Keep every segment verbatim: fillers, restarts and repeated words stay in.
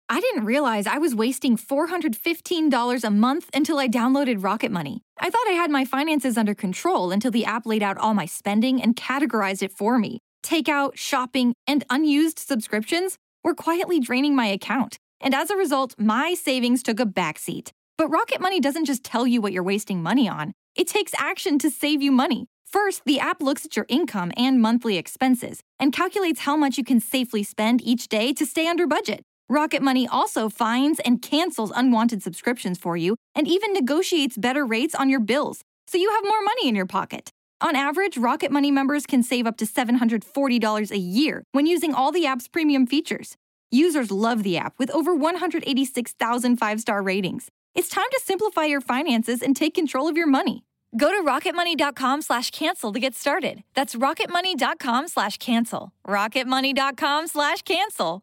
I didn't realize I was wasting four hundred fifteen dollars a month until I downloaded Rocket Money. I thought I had my finances under control until the app laid out all my spending and categorized it for me. Takeout, shopping, and unused subscriptions were quietly draining my account. And as a result, my savings took a backseat. But Rocket Money doesn't just tell you what you're wasting money on. It takes action to save you money. First, the app looks at your income and monthly expenses and calculates how much you can safely spend each day to stay under budget. Rocket Money also finds and cancels unwanted subscriptions for you and even negotiates better rates on your bills, so you have more money in your pocket. On average, Rocket Money members can save up to seven hundred forty dollars a year when using all the app's premium features. Users love the app with over one hundred eighty-six thousand five-star ratings. It's time to simplify your finances and take control of your money. Go to rocketmoney.com slash cancel to get started. That's rocketmoney.com slash cancel. rocketmoney.com slash cancel.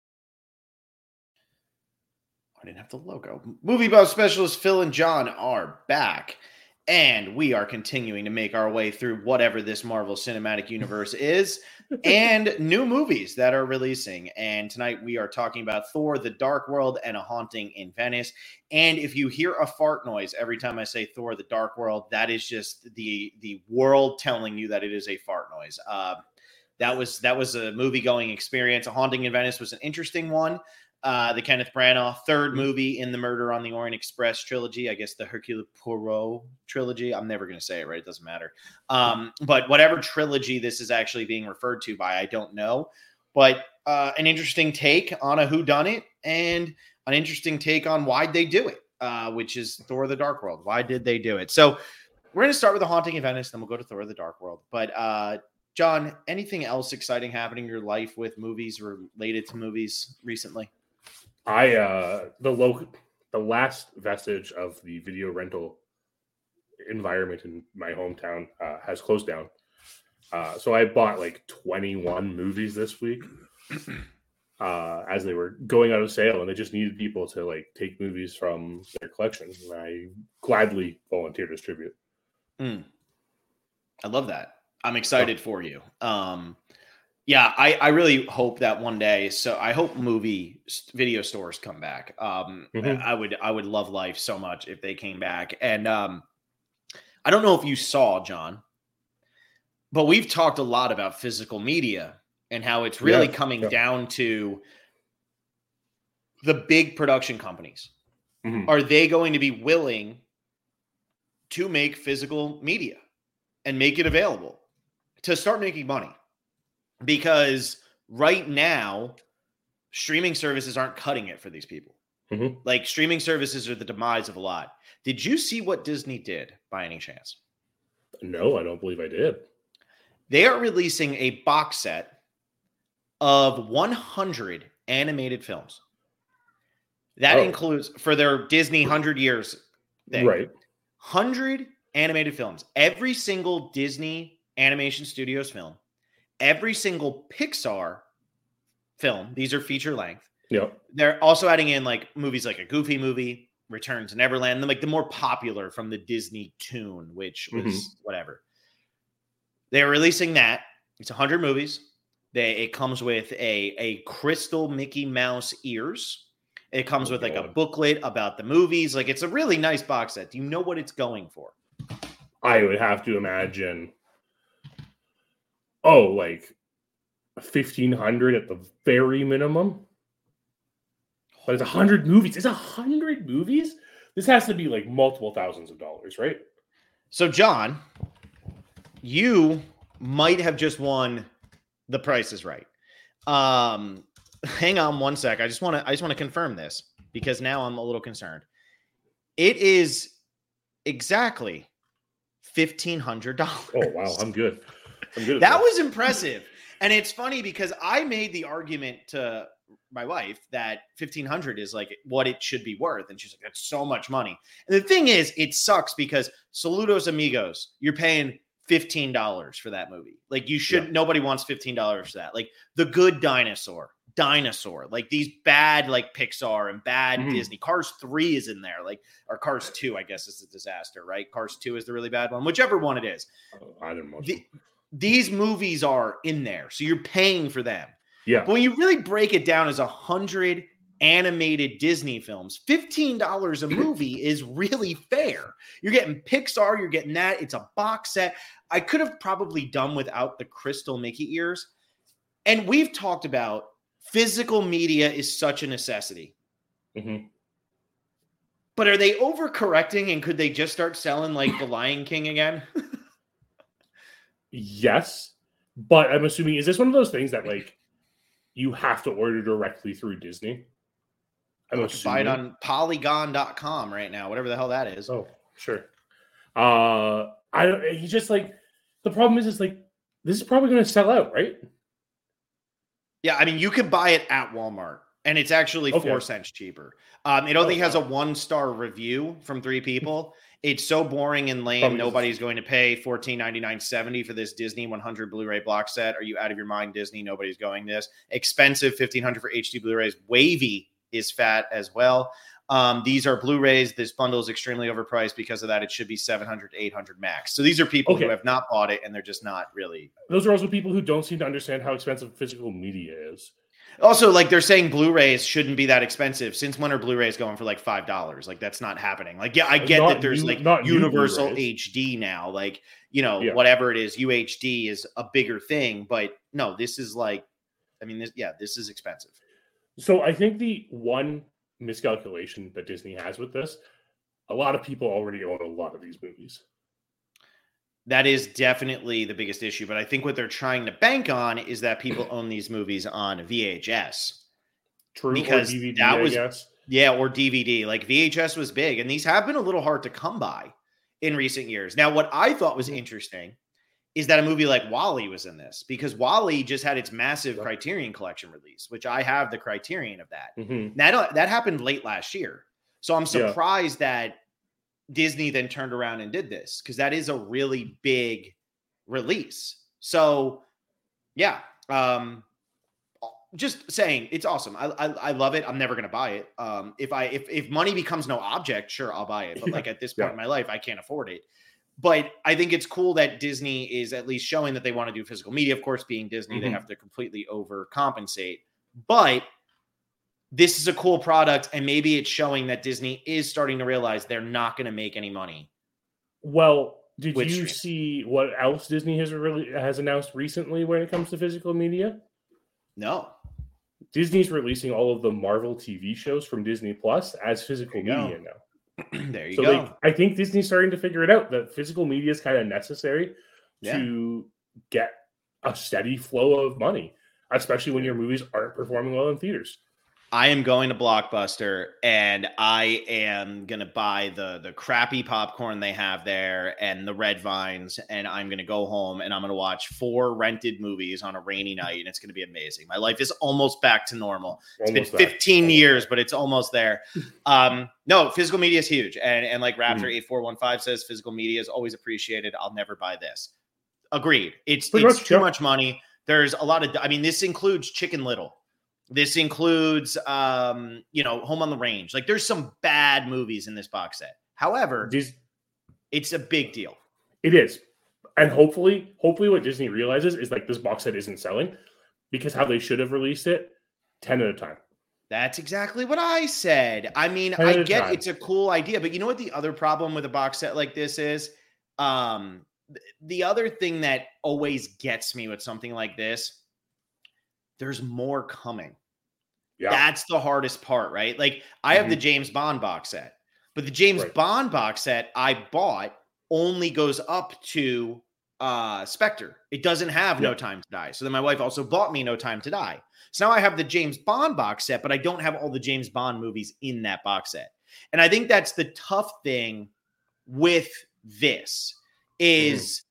I didn't have the logo. Movie Buff Specialist Phil and John are back, and we are continuing to make our way through whatever this Marvel Cinematic Universe is and new movies that are releasing. And tonight we are talking about Thor, The Dark World, and A Haunting in Venice. And if you hear a fart noise every time I say Thor, The Dark World, that is just the, the world telling you that it is a fart noise. Uh, that was, that was a movie-going experience. A Haunting in Venice was an interesting one. Uh, the Kenneth Branagh third movie in the Murder on the Orient Express trilogy. I guess the Hercule Poirot trilogy. I'm never going to say it right. It doesn't matter. Um, but whatever trilogy this is actually being referred to by, I don't know. But uh, an interesting take on a whodunit and an interesting take on why they do it, uh, which is Thor: The Dark World. Why did they do it? So we're going to start with The Haunting in Venice, then we'll go to Thor: The Dark World. But uh, John, anything else exciting happening in your life with movies related to movies recently? I uh the local the last vestige of the video rental environment in my hometown uh, has closed down. Uh, so I bought like twenty-one movies this week uh, as they were going out of sale, and they just needed people to like take movies from their collection. And I gladly volunteer to distribute. Mm. I love that. I'm excited oh. for you. Um, Yeah, I, I really hope that one day. So I hope movie video stores come back. Um, mm-hmm. I would I would love life so much if they came back. And um, I don't know if you saw, John, but we've talked a lot about physical media and how it's really yeah, coming yeah. down to the big production companies. Mm-hmm. Are they going to be willing to make physical media and make it available to start making money? Because right now, streaming services aren't cutting it for these people. Mm-hmm. Like, streaming services are the demise of a lot. Did you see what Disney did by any chance? No, I don't believe I did. They are releasing a box set of one hundred animated films. That oh. includes, for their Disney one hundred years thing, right? one hundred animated films. Every single Disney Animation Studios film. Every single Pixar film, these are feature length. Yep. They're also adding in like movies like a Goofy movie, Return to Neverland, and like the more popular from the Disney Toon, which was mm-hmm. whatever. They're releasing that. It's one hundred movies. They it comes with a, a crystal Mickey Mouse ears. It comes oh, with like God. a booklet about the movies. Like, it's a really nice box set. Do you know what it's going for? I would have to imagine. Oh, like fifteen hundred at the very minimum. But it's a hundred movies. It's a hundred movies. This has to be like multiple thousands of dollars, right? So, John, you might have just won The Price is Right. Um, hang on one sec. I just want to. I just want to confirm this because now I'm a little concerned. It is exactly fifteen hundred dollars. Oh wow, I'm good. That, that was impressive. And it's funny because I made the argument to my wife that fifteen hundred is like what it should be worth. And she's like, that's so much money. And the thing is, it sucks because Saludos Amigos, you're paying fifteen dollars for that movie. Like, you should, yeah. nobody wants fifteen dollars for that. Like The Good Dinosaur, Dinosaur, like these bad, like Pixar and bad mm-hmm. Disney. Cars three is in there, like, or Cars two, I guess, is a disaster, right? Cars two is the really bad one, whichever one it is. Oh, I didn't watch the, These movies are in there, so you're paying for them. Yeah. But when you really break it down as one hundred animated Disney films. fifteen dollars a movie is really fair. You're getting Pixar, you're getting that. It's a box set. I could have probably done without the crystal Mickey ears. And we've talked about physical media is such a necessity. Mm-hmm. But are they overcorrecting, and could they just start selling like The Lion King again? Yes, but I'm assuming, is this one of those things that like you have to order directly through Disney? I'm I buy it on polygon dot com right now, whatever the hell that is. Oh, sure. Uh, I don't, he just like, the problem is, is like, this is probably going to sell out, right? Yeah, I mean, you could buy it at Walmart, and it's actually Okay. four cents cheaper. Um, it only Oh, has a wow. one-star review from three people. It's so boring and lame. Probably Nobody's going to pay fourteen ninety-nine seventy for this Disney one hundred Blu-ray box set. Are you out of your mind, Disney? Nobody's going this. Expensive, fifteen hundred for H D Blu-rays. Wavy is fat as well. Um, these are Blu-rays. This bundle is extremely overpriced. Because of that, it should be seven hundred, eight hundred max. So these are people Okay. who have not bought it, and they're just not really. Those are also people who don't seem to understand how expensive physical media is. Also, like they're saying Blu-rays shouldn't be that expensive. Since when are Blu-rays going for like five dollars? Like that's not happening. Like, yeah, I get Not that there's new- like not new universal Blu-rays. H D now. Like, you know, Yeah. whatever it is, U H D is a bigger thing. But no, this is like, I mean, this, yeah, this is expensive. So I think the one miscalculation that Disney has with this, a lot of people already own a lot of these movies. That is definitely the biggest issue. But I think what they're trying to bank on is that people own these movies on V H S. True, Because or D V D, that I was- guess. Yeah, or D V D. Like V H S was big, and these have been a little hard to come by in recent years. Now, what I thought was interesting is that a movie like WALL-E was in this, because WALL-E just had its massive Yep. Criterion Collection release, which I have the Criterion of that. Mhm. That, that happened late last year. So I'm Yeah. surprised that Disney then turned around and did this, because that is a really big release. So, yeah. Um, just saying, it's awesome. I, I I love it. I'm never gonna buy it. Um, if I if if money becomes no object, sure, I'll buy it. But like at this point Yeah. in my life, I can't afford it. But I think it's cool that Disney is at least showing that they want to do physical media. Of course, being Disney, they Mhm. have to completely overcompensate. But this is a cool product, and maybe it's showing that Disney is starting to realize they're not going to make any money. Well, did With you streams. see what else Disney has really has announced recently when it comes to physical media? No. Disney's releasing all of the Marvel T V shows from Disney Plus as physical There you media now. There you So go. like, I think Disney's starting to figure it out that physical media is kind of necessary Yeah. to get a steady flow of money, especially when your movies aren't performing well in theaters. I am going to Blockbuster, and I am going to buy the the crappy popcorn they have there and the red vines, and I'm going to go home and I'm going to watch four rented movies on a rainy night, and it's going to be amazing. My life is almost back to normal. It's Almost been there. fifteen Almost years, there. but it's almost there. Um, no, physical media is huge. And, and like Raptor Mhm. eight four one five says, physical media is always appreciated. I'll never buy this. Agreed. It's, Pretty it's much, too yeah. much money. There's a lot of, I mean, this includes Chicken Little. This includes, um, you know, Home on the Range. Like there's some bad movies in this box set. However, Dis- it's a big deal. It is. And hopefully, hopefully what Disney realizes is like this box set isn't selling because how they should have released it ten at a time. That's exactly what I said. I mean, Ten at I a get time. it's a cool idea, but you know what the other problem with a box set like this is? Um, th- the other thing that always gets me with something like this, there's more coming. Yeah. That's the hardest part, right? Like I have the James Bond box set, but the James Right. Bond box set I bought only goes up to uh Spectre. It doesn't have No Yeah. Time to Die. So then my wife also bought me No Time to Die. So now I have the James Bond box set, but I don't have all the James Bond movies in that box set. And I think that's the tough thing with this is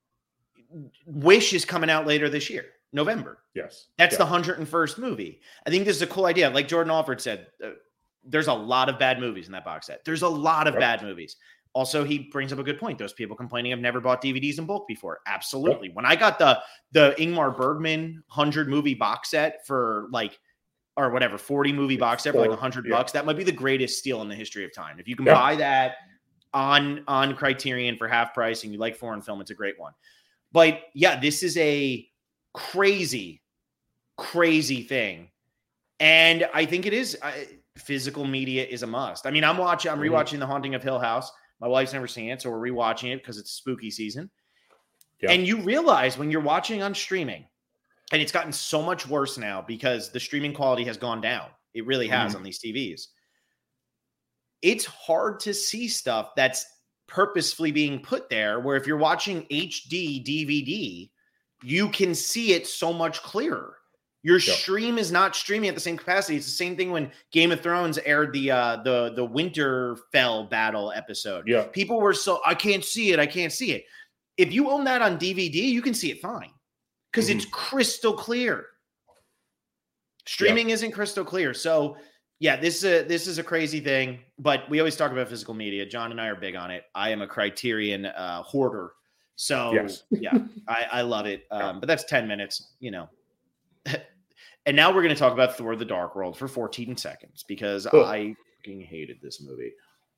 Wish is coming out later this year, November. Yes. That's Yeah. the one hundred first movie. I think this is a cool idea. Like Jordan Alford said, uh, there's a lot of bad movies in that box set. There's a lot of Yep. bad movies. Also, he brings up a good point. Those people complaining have never bought D V Ds in bulk before. Absolutely. When I got the the Ingmar Bergman one hundred movie box set for like, or whatever, forty movie box set for like Four, one hundred yeah. bucks, that might be the greatest steal in the history of time. If you can Yeah. buy that on on Criterion for half price and you like foreign film, it's a great one. But yeah, this is a crazy, crazy thing. And I think it is I, physical media is a must. I mean, I'm watching, I'm rewatching The Haunting of Hill House. My wife's never seen it, so we're rewatching it because it's spooky season. Yeah. And you realize when you're watching on streaming, and it's gotten so much worse now because the streaming quality has gone down. It really has mm-hmm. on these T Vs. It's hard to see stuff that's purposefully being put there, where if you're watching H D D V D, you can see it so much clearer. Your yep. stream is not streaming at the same capacity. It's the same thing when Game of Thrones aired the uh, the the Winterfell battle episode. Yeah, people were so I can't see it. I can't see it. If you own that on D V D, you can see it fine because mm-hmm. it's crystal clear. Streaming yep. isn't crystal clear. So yeah, this is a, this is a crazy thing. But we always talk about physical media. John and I are big on it. I am a Criterion uh, hoarder. So yes. yeah, I, I love it. Um, but that's ten minutes. You know. And now we're going to talk about Thor: The Dark World for fourteen seconds because oh. I fucking hated this movie.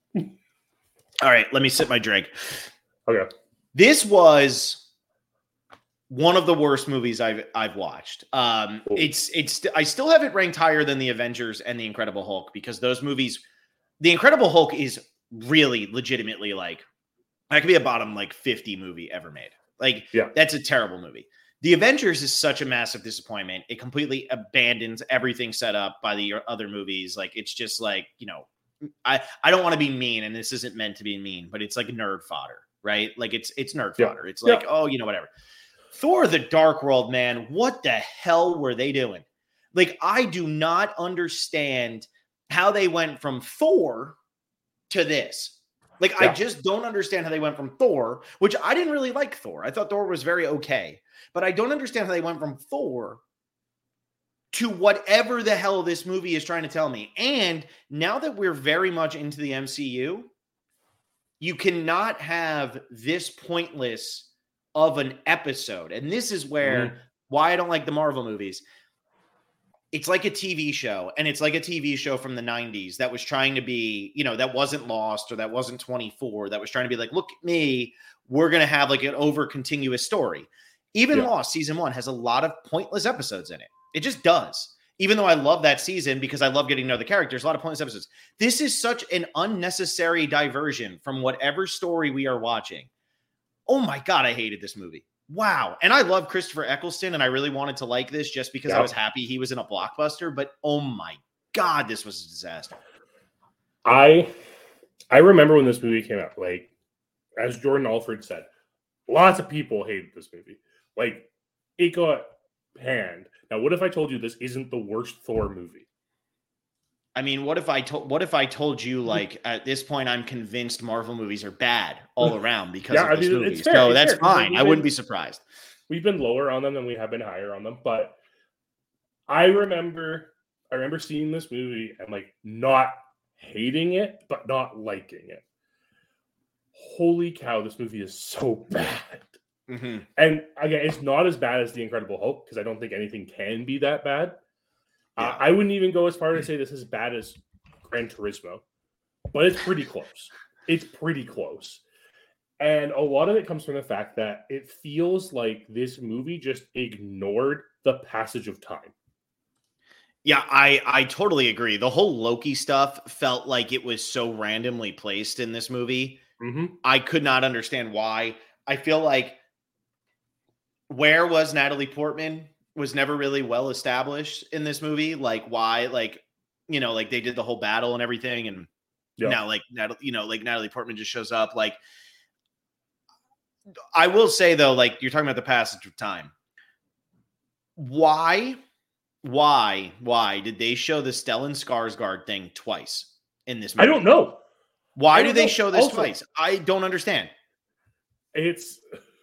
All right, let me sip my drink. Okay. This was one of the worst movies I've I've watched. Um, oh. It's it's I still have it ranked higher than The Avengers and The Incredible Hulk because those movies, The Incredible Hulk is really legitimately like that could be a bottom like fifty movie ever made. Like yeah. that's a terrible movie. The Avengers is such a massive disappointment. It completely abandons everything set up by the other movies. Like, it's just like, you know, I, I don't want to be mean, and this isn't meant to be mean, but it's like nerd fodder, right? Like, it's it's nerd yeah. fodder. It's like, yeah. oh, you know, whatever. Thor: The Dark World, man, what the hell were they doing? Like, I do not understand how they went from Thor to this. Like, yeah. I just don't understand how they went from Thor, which I didn't really like Thor. I thought Thor was very okay. But I don't understand how they went from Thor to whatever the hell this movie is trying to tell me. And now that we're very much into the M C U, you cannot have this pointless of an episode. And this is where, mm. why I don't like the Marvel movies. It's like a T V show, and it's like a T V show from the nineties that was trying to be, you know, that wasn't Lost or that wasn't twenty-four, that was trying to be like, look at me, we're going to have like an over continuous story. Even yeah. Lost season one has a lot of pointless episodes in it. It just does. Even though I love that season because I love getting to know the characters, a lot of pointless episodes. This is such an unnecessary diversion from whatever story we are watching. Oh my God, I hated this movie. Wow. And I love Christopher Eccleston, and I really wanted to like this just because yep. I was happy he was in a blockbuster. But oh my God, this was a disaster. I I remember when this movie came out, like, as Jordan Alford said, lots of people hated this movie. Like, it got panned. Now, what if I told you this isn't the worst Thor movie? I mean, what if I told what if I told you, like, at this point I'm convinced Marvel movies are bad all around because yeah, of this I mean, movie. Fair, so that's fair, fine. I been, wouldn't be surprised. We've been lower on them than we have been higher on them, but I remember I remember seeing this movie and like not hating it, but not liking it. Holy cow, this movie is so bad. Mm-hmm. And again, it's not as bad as The Incredible Hulk because I don't think anything can be that bad. Yeah. Uh, I wouldn't even go as far to say this is as bad as Gran Turismo, but it's pretty close. It's pretty close. And a lot of it comes from the fact that it feels like this movie just ignored the passage of time. Yeah, I, I totally agree. The whole Loki stuff felt like it was so randomly placed in this movie. Mm-hmm. I could not understand why. I feel like where was Natalie Portman was never really well established in this movie. Like why, like, you know, like they did the whole battle and everything. And yeah. now like, Natalie, you know, like Natalie Portman just shows up. Like, I will say though, like you're talking about the passage of time. Why, why, why did they show the Stellan Skarsgård thing twice in this movie? I don't know. Why I do they know. show this also, twice? I don't understand. It's...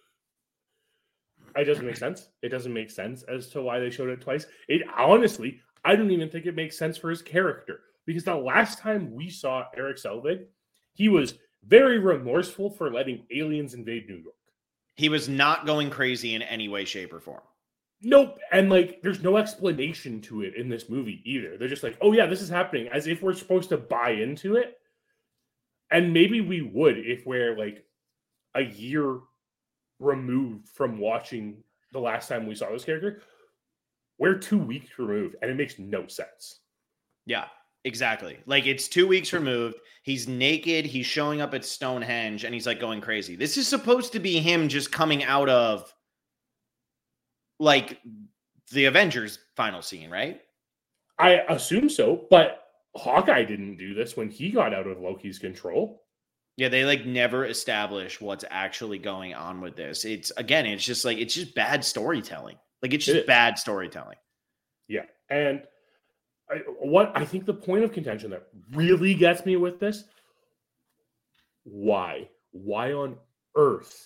It doesn't make sense. It doesn't make sense as to why they showed it twice. It honestly, I don't even think it makes sense for his character because the last time we saw Eric Selvig, he was very remorseful for letting aliens invade New York. He was not going crazy in any way, shape, or form. Nope. And like, there's no explanation to it in this movie either. They're just like, oh yeah, this is happening, as if we're supposed to buy into it. And maybe we would if we're like a year removed from watching the last time we saw this character. we're two weeks removed, and it makes no sense. Yeah, exactly. Like, it's two weeks removed. He's naked. He's showing up at Stonehenge, and he's like going crazy. This is supposed to be him just coming out of like the Avengers final scene, right? I assume so, but Hawkeye didn't do this when he got out of Loki's control. Yeah, they like never establish what's actually going on with this. It's again, it's just like it's just bad storytelling. Like it's just it bad storytelling. Yeah, and I, what I think the point of contention that really gets me with this, why, why on earth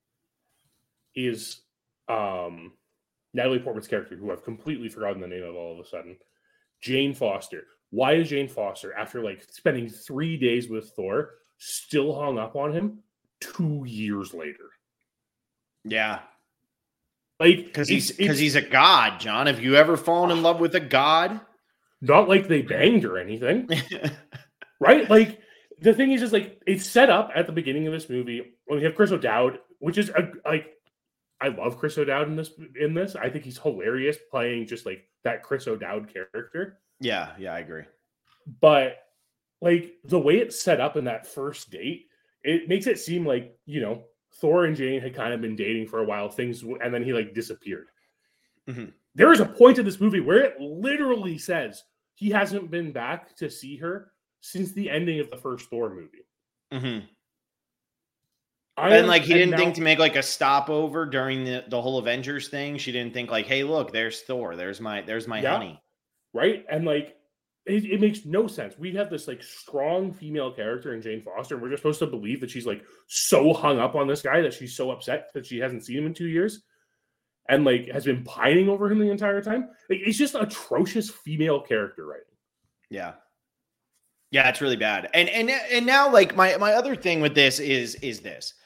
is um, Natalie Portman's character, who I've completely forgotten the name of all of a sudden, Jane Foster. Why is Jane Foster, after like spending three days with Thor, still hung up on him two years later? Yeah. Like, because he's because he's a god, John. Have you ever fallen in love with a god? Not like they banged or anything. Right? Like, the thing is just like it's set up at the beginning of this movie when we have Chris O'Dowd, which is a, like I love Chris O'Dowd in this in this. I think he's hilarious playing just like that Chris O'Dowd character. Yeah, yeah, I agree. But like the way it's set up in that first date, it makes it seem like, you know, Thor and Jane had kind of been dating for a while, things, and then he like disappeared. Mm-hmm. There is a point in this movie where it literally says he hasn't been back to see her since the ending of the first Thor movie. Mm-hmm. And am, like he and didn't now, think to make like a stopover during the, the whole Avengers thing. She didn't think like, hey, look, there's Thor. There's my there's my yeah, honey. Right. And like it, it makes no sense. We have this like strong female character in Jane Foster, and we're just supposed to believe that she's like so hung up on this guy that she's so upset that she hasn't seen him in two years and like has been pining over him the entire time. Like, it's just atrocious female character writing. Yeah. Yeah, it's really bad. And and and now like my my other thing with this is is this.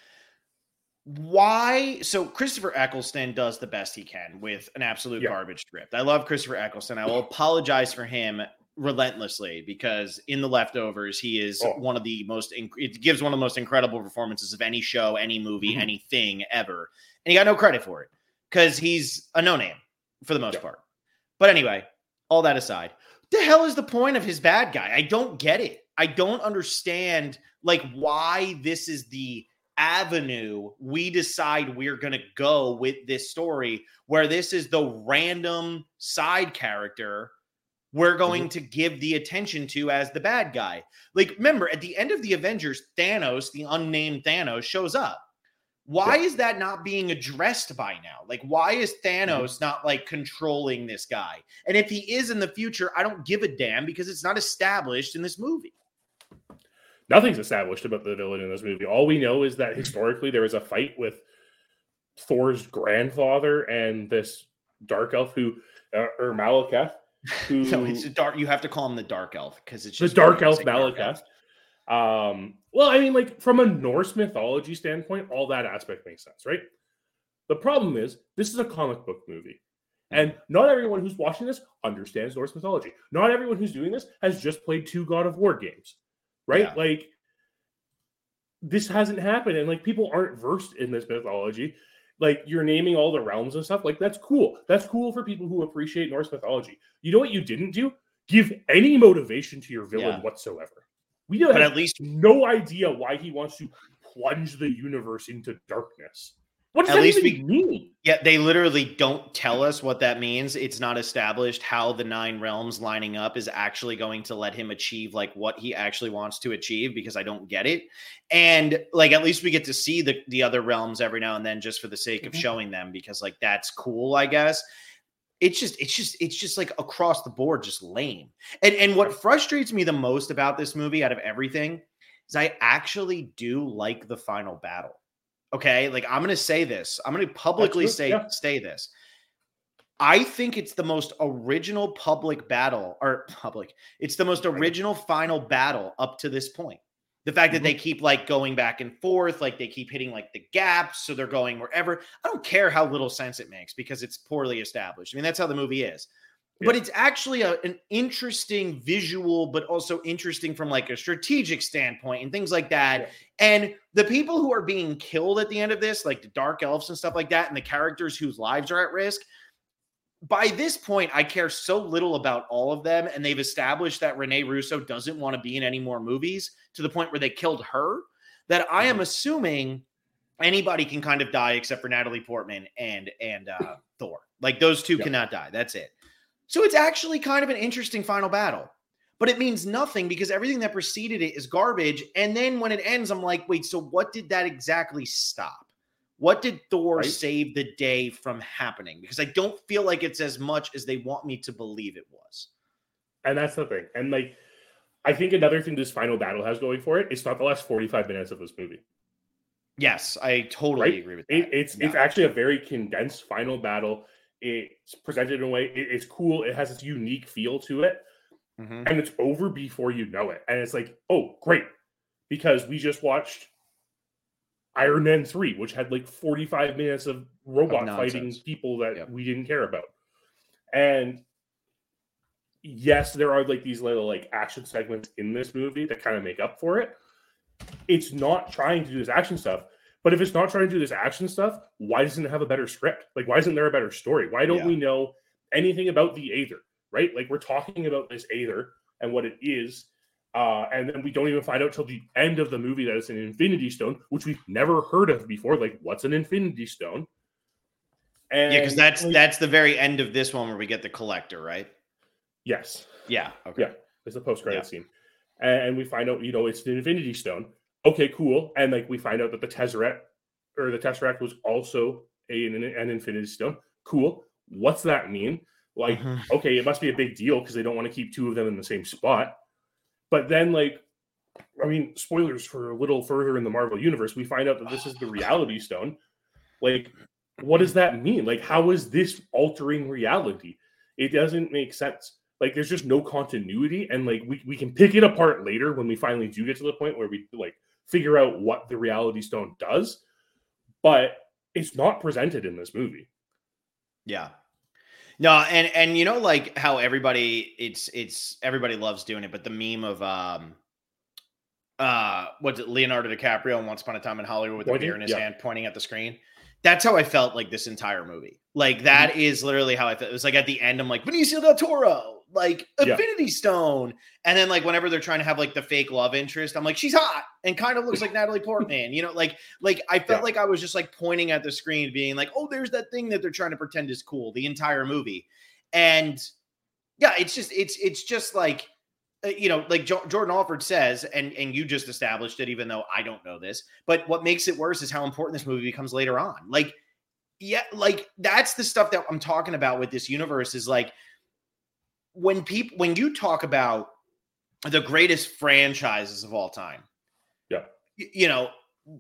Why? So Christopher Eccleston does the best he can with an absolute yeah. garbage script. I love Christopher Eccleston. I will apologize for him relentlessly because in The Leftovers, he is oh. one of the most, it gives one of the most incredible performances of any show, any movie, mm-hmm. anything ever. And he got no credit for it because he's a no-name for the most yeah. part. But anyway, all that aside, the hell is the point of his bad guy? I don't get it. I don't understand like why this is the avenue we decide we're going to go with this story, where this is the random side character we're going mm-hmm. to give the attention to as the bad guy. Like, remember, at the end of the Avengers, Thanos, the unnamed Thanos, shows up. Why yeah. is that not being addressed by now? Like, why is Thanos mm-hmm. not, like, controlling this guy? And if he is in the future, I don't give a damn because it's not established in this movie. Nothing's established about the villain in this movie. All we know is that historically there was a fight with Thor's grandfather and this dark elf who, uh, or Malekith, who... No, it's a dark, you have to call him the dark elf because it's just... The dark elf Malekith. Um, well, I mean, like, from a Norse mythology standpoint, all that aspect makes sense, right? The problem is, this is a comic book movie. And not everyone who's watching this understands Norse mythology. Not everyone who's doing this has just played two God of War games. Right? Yeah. Like, this hasn't happened. And, like, people aren't versed in this mythology. Like, you're naming all the realms and stuff. Like, that's cool. That's cool for people who appreciate Norse mythology. You know what you didn't do? Give any motivation to your villain yeah. whatsoever. We don't but have at least no idea why he wants to plunge the universe into darkness. What does at that least even we, mean? Yeah, they literally don't tell us what that means. It's not established how the nine realms lining up is actually going to let him achieve like what he actually wants to achieve, because I don't get it. And like, at least we get to see the, the other realms every now and then just for the sake of mm-hmm. showing them, because like, that's cool, I guess. It's just, it's just, it's just like across the board, just lame. And, and what frustrates me the most about this movie out of everything is I actually do like the final battle. Okay, like I'm going to say this. I'm going to publicly say yeah. say this. I think it's the most original public battle, or public. It's the most original final battle up to this point. The fact mm-hmm. that they keep like going back and forth, like they keep hitting like the gaps, so they're going wherever. I don't care how little sense it makes because it's poorly established. I mean, that's how the movie is. Yeah. But it's actually a, an interesting visual, but also interesting from like a strategic standpoint and things like that. Yeah. And the people who are being killed at the end of this, like the dark elves and stuff like that, and the characters whose lives are at risk, by this point, I care so little about all of them, and they've established that Renee Russo doesn't want to be in any more movies to the point where they killed her, that I am assuming anybody can kind of die except for Natalie Portman and and uh, Thor. Like those two yeah. cannot die. That's it. So it's actually kind of an interesting final battle, but it means nothing because everything that preceded it is garbage. And then when it ends, I'm like, wait, so what did that exactly stop? What did Thor right? save the day from happening? Because I don't feel like it's as much as they want me to believe it was. And that's the thing. And like, I think another thing this final battle has going for it, it's not the last forty-five minutes of this movie. Yes, I totally right? agree with that. It, it's yeah. it's actually a very condensed final battle. It's presented in a way, it, it's cool. It has this unique feel to it. Mm-hmm. And it's over before you know it. And it's like, oh, great. Because we just watched Iron Man three, which had like forty-five minutes of robot of fighting people that yep. we didn't care about. And yes, there are like these little like action segments in this movie that kind of make up for it. It's not trying to do this action stuff, but if it's not trying to do this action stuff, why doesn't it have a better script? Like, why isn't there a better story? Why don't yeah. we know anything about the Aether, right? Like, we're talking about this Aether and what it is. Uh, and then we don't even find out till the end of the movie that it's an Infinity Stone, which we've never heard of before. Like, what's an Infinity Stone? And yeah, because that's like, that's the very end of this one where we get the Collector, right? Yes. Yeah. Okay. Yeah. It's the post-credit yeah. scene. And we find out, you know, it's the Infinity Stone. Okay, cool. And like we find out that the Tesseract or the Tesseract was also a, an, an Infinity Stone. Cool. What's that mean? Like, mm-hmm. okay, it must be a big deal because they don't want to keep two of them in the same spot. But then, like, I mean, spoilers for a little further in the Marvel universe, we find out that this is the Reality Stone. Like, what does that mean? Like, how is this altering reality? It doesn't make sense. Like, there's just no continuity. And, like, we, we can pick it apart later when we finally do get to the point where we, like, figure out what the Reality Stone does. But it's not presented in this movie. Yeah. No, and and you know, like how everybody it's it's everybody loves doing it, but the meme of um uh what's it, Leonardo DiCaprio in Once Upon a Time in Hollywood with the beer in his yeah. hand pointing at the screen. That's how I felt like this entire movie. Like that mm-hmm. is literally how I felt. It was like at the end, I'm like, Benicio del Toro, like Infinity yeah. Stone. And then like whenever they're trying to have like the fake love interest, I'm like, she's hot and kind of looks like Natalie Portman, you know, like, like I felt yeah. like I was just like pointing at the screen being like, oh, there's that thing that they're trying to pretend is cool the entire movie. And yeah, it's just, it's, it's just like, uh, you know, like jo- Jordan Alford says, and, and you just established it, even though I don't know this, but what makes it worse is how important this movie becomes later on. Like, yeah, like that's the stuff that I'm talking about with this universe is like, when people, when you talk about the greatest franchises of all time, yeah, you, you know,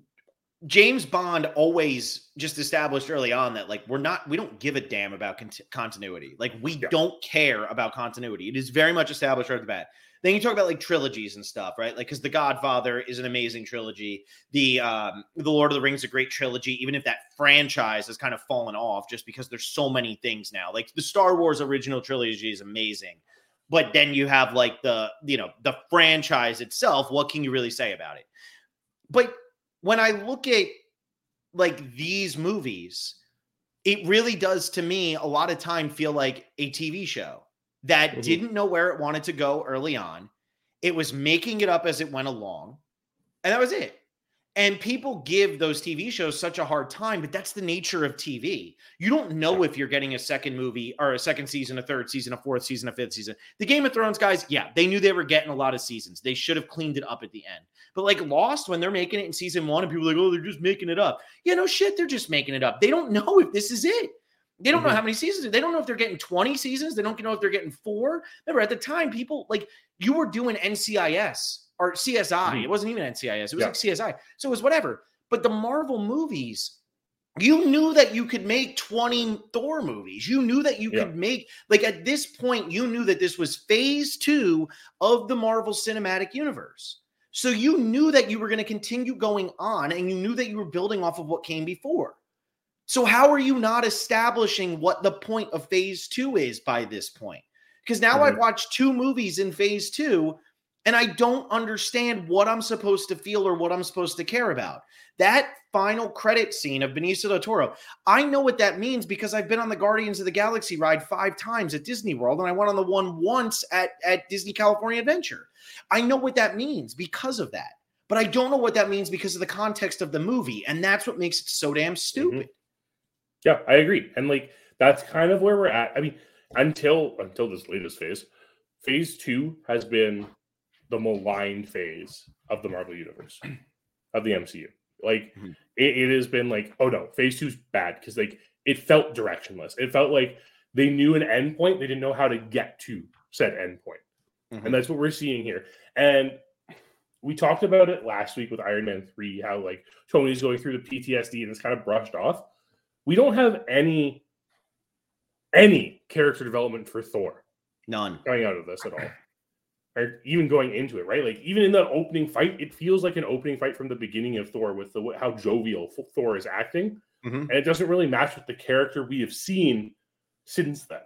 James Bond always just established early on that like, we're not, we don't give a damn about cont- continuity. Like we yeah. don't care about continuity. It is very much established right off the bat. Then you talk about like trilogies and stuff, right? Like, cause The Godfather is an amazing trilogy. The, um, The Lord of the Rings is a great trilogy, even if that franchise has kind of fallen off just because there's so many things now. Like the Star Wars original trilogy is amazing, but then you have like the, you know, the franchise itself. What can you really say about it? But when I look at like these movies, it really does to me a lot of time feel like a T V show that mm-hmm. didn't know where it wanted to go early on. It was making it up as it went along. And that was it. And people give those T V shows such a hard time, but that's the nature of T V. You don't know if you're getting a second movie or a second season, a third season, a fourth season, a fifth season. The Game of Thrones guys, yeah, they knew they were getting a lot of seasons. They should have cleaned it up at the end. But like Lost, when they're making it in season one and people are like, oh, they're just making it up. Yeah, no shit, they're just making it up. They don't know if this is it. They don't mm-hmm. know how many seasons. They don't know if they're getting twenty seasons. They don't know if they're getting four. Remember, at the time, people, like, you were doing N C I S or C S I. Mm-hmm. It wasn't even N C I S. It was yeah. like C S I. So it was whatever. But the Marvel movies, you knew that you could make twenty Thor movies. You knew that you yeah. could make, like, at this point, you knew that this was phase two of the Marvel Cinematic Universe. So you knew that you were going to continue going on, and you knew that you were building off of what came before. So how are you not establishing what the point of phase two is by this point? Because now mm-hmm. I've watched two movies in phase two And I don't understand what I'm supposed to feel or what I'm supposed to care about. That final credit scene of Benicio del Toro, I know what that means because I've been on the Guardians of the Galaxy ride five times at Disney World, and I went on the one once at, at Disney California Adventure. I know what that means because of that. But I don't know what that means because of the context of the movie, and that's what makes it so damn stupid. Mm-hmm. Yeah, I agree. And like that's kind of where we're at. I mean, until until this latest phase, phase two has been the maligned phase of the Marvel Universe, of the M C U. Like, mm-hmm. it, it has been like, oh no, phase two's bad because like it felt directionless. It felt like they knew an endpoint, they didn't know how to get to said endpoint. Mm-hmm. And that's what we're seeing here. And we talked about it last week with Iron Man three, how like Tony's going through the P T S D and it's kind of brushed off. We don't have any any character development for Thor. None. Coming out of this at all. Or even going into it, right? Like even in that opening fight, it feels like an opening fight from the beginning of Thor with the how jovial Thor is acting. Mm-hmm. And it doesn't really match with the character we have seen since then.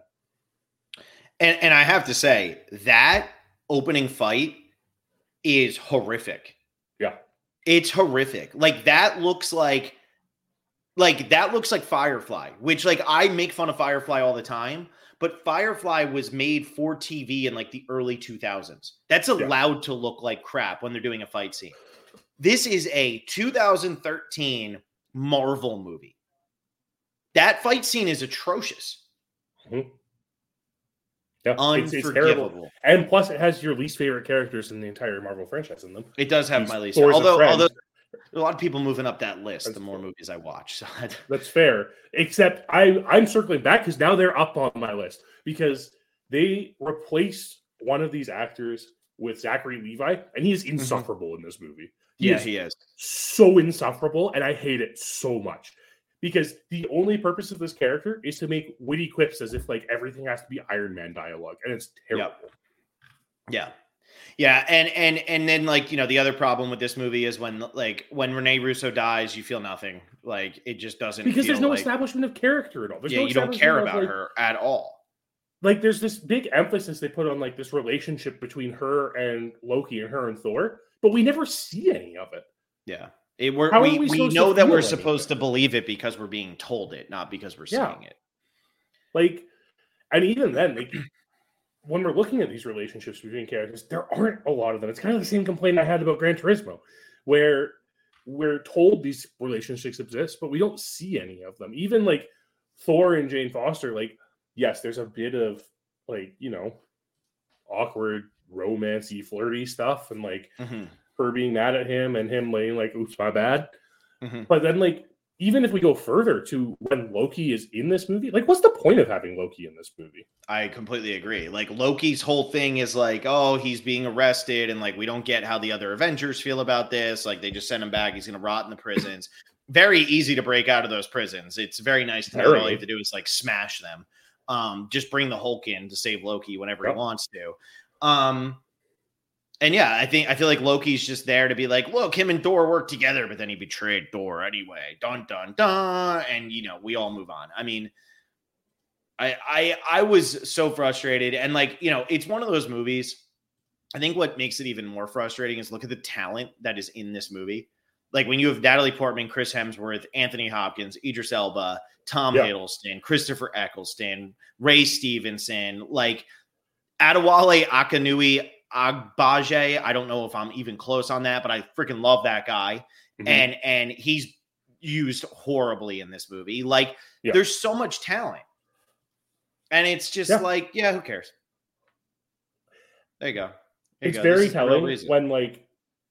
And and I have to say, that opening fight is horrific. Yeah. It's horrific. Like that looks like like that looks like Firefly, which like I make fun of Firefly all the time, but Firefly was made for T V in like the early two thousands. That's allowed yeah. to look like crap when they're doing a fight scene. This is a two thousand thirteen Marvel movie. That fight scene is atrocious. Mm-hmm. Yeah, it's, it's terrible. And plus, it has your least favorite characters in the entire Marvel franchise in them. It does have These my least. Although, although a lot of people moving up that list, That's the more fair. movies I watch. So That's fair. Except I, I'm circling back because now they're up on my list because they replaced one of these actors with Zachary Levi, and he is insufferable mm-hmm. in this movie. He yeah, is he is so insufferable, and I hate it so much. Because the only purpose of this character is to make witty quips as if like everything has to be Iron Man dialogue, and it's terrible. Yeah, yeah, and and and then like you know the other problem with this movie is when like when Rene Russo dies, you feel nothing. Like it just doesn't because feel there's no like, establishment of character at all. There's yeah, no you don't care about like, her at all. Like there's this big emphasis they put on like this relationship between her and Loki and her and Thor, but we never see any of it. Yeah. It, we're, we we, we know that we're supposed anything? to believe it because we're being told it, not because we're yeah. seeing it. Like, and even then, like, when we're looking at these relationships between characters, there aren't a lot of them. It's kind of the same complaint I had about Gran Turismo, where we're told these relationships exist, but we don't see any of them. Even like Thor and Jane Foster, like, yes, there's a bit of like, you know, awkward, romancy, flirty stuff, and like. Mm-hmm. her being mad at him and him laying like, oops, my bad. Mm-hmm. But then like, even if we go further to when Loki is in this movie, like what's the point of having Loki in this movie? I completely agree. Like Loki's whole thing is like, oh, he's being arrested and like, we don't get how the other Avengers feel about this. Like they just send him back. He's going to rot in the prisons. Very easy to break out of those prisons. It's very nice to know all you have to do is like smash them. Um, just bring the Hulk in to save Loki whenever yep. he wants to. Um, And yeah, I think I feel like Loki's just there to be like, look, him and Thor work together, but then he betrayed Thor anyway. Dun dun dun, and you know we all move on. I mean, I I I was so frustrated, and like you know, it's one of those movies. I think what makes it even more frustrating is look at the talent that is in this movie. Like when you have Natalie Portman, Chris Hemsworth, Anthony Hopkins, Idris Elba, Tom yeah. Hiddleston, Christopher Eccleston, Ray Stevenson, like Adewale Akinwumi Agbaje. I don't know if I'm even close on that, but I freaking love that guy. Mm-hmm. And and he's used horribly in this movie. Like yeah. there's so much talent. And it's just yeah. like, yeah, who cares? There you go. There it's you go. Very telling when like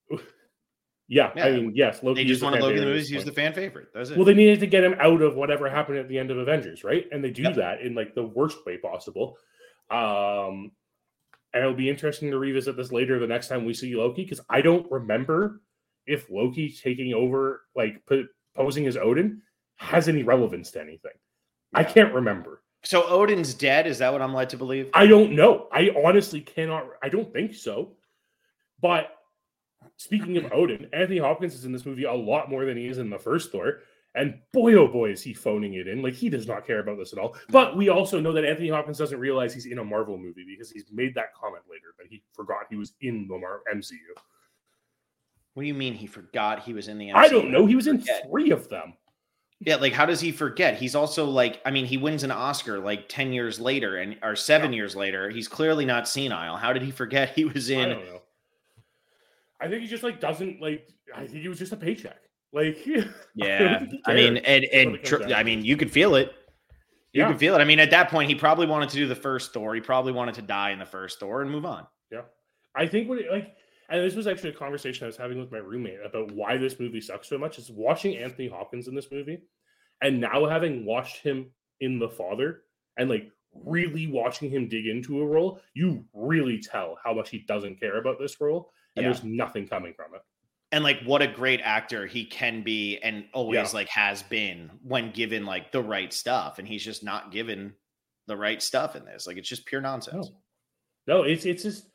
yeah, yeah, I mean, yes, Loki. They just want to Loki in the movies. He's the fan favorite. That's it. Well, they needed to get him out of whatever happened at the end of Avengers, right? And they do yep. that in like the worst way possible. Um And it'll be interesting to revisit this later the next time we see Loki, because I don't remember if Loki taking over, like p- posing as Odin, has any relevance to anything. Yeah. I can't remember. So Odin's dead? Is that what I'm led to believe? I don't know. I honestly cannot. I don't think so. But speaking of Odin, Anthony Hopkins is in this movie a lot more than he is in the first Thor. And boy, oh boy, is he phoning it in. Like, he does not care about this at all. But we also know that Anthony Hopkins doesn't realize he's in a Marvel movie because he's made that comment later that he forgot he was in the Mar- M C U. What do you mean he forgot he was in the M C U? I don't know. He was in forget? three of them. Yeah, like, how does he forget? He's also, like, I mean, he wins an Oscar, like, ten years later, and or seven yeah. years later. He's clearly not senile. How did he forget he was in... I don't know. I think he just, like, doesn't, like... I think he was just a paycheck. Like... Yeah. I, I mean, and, and tr- I mean, you could feel it. You yeah. could feel it. I mean, at that point, he probably wanted to do the first Thor. He probably wanted to die in the first Thor and move on. Yeah. I think what it, like... And this was actually a conversation I was having with my roommate about why this movie sucks so much. Is watching Anthony Hopkins in this movie, and now having watched him in The Father, and like really watching him dig into a role, you really tell how much he doesn't care about this role, and yeah. there's nothing coming from it. And like, what a great actor he can be, and always yeah. like has been when given like the right stuff, and he's just not given the right stuff in this. Like, it's just pure nonsense. No, no it's it's just.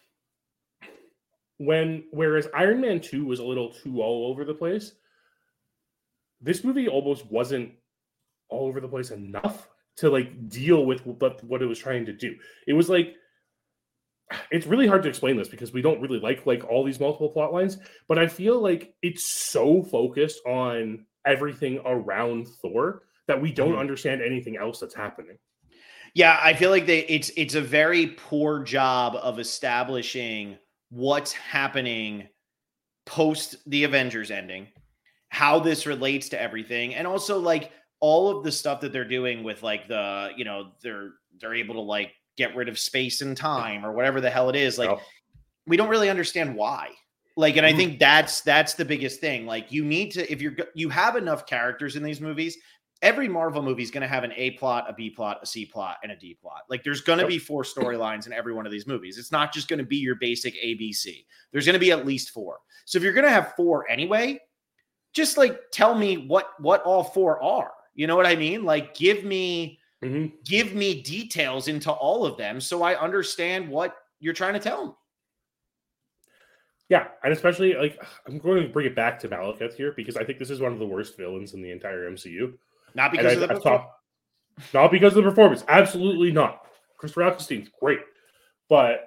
When whereas Iron Man two was a little too all over the place, this movie almost wasn't all over the place enough to like deal with what, what it was trying to do. It was like, it's really hard to explain this because we don't really like like all these multiple plot lines, but I feel like it's so focused on everything around Thor that we don't mm-hmm. understand anything else that's happening. Yeah, I feel like they it's it's a very poor job of establishing what's happening post the Avengers ending, how this relates to everything, and also like all of the stuff that they're doing with like the, you know, they're they're able to like get rid of space and time or whatever the hell it is. Like, oh. we don't really understand why. Like, and I think that's that's the biggest thing. Like, you need to, if you're you have enough characters in these movies. Every Marvel movie is going to have an A plot, a B plot, a C plot, and a D plot. Like, there's going to be four storylines in every one of these movies. It's not just going to be your basic A, B, C. There's going to be at least four. So if you're going to have four anyway, just like tell me what what all four are. You know what I mean? Like, give me mm-hmm. give me details into all of them so I understand what you're trying to tell me. Yeah, and especially like I'm going to bring it back to Malekith here because I think this is one of the worst villains in the entire M C U. Not because I, of the performance. Not because of the performance. Absolutely not. Christopher Eccleston's great. But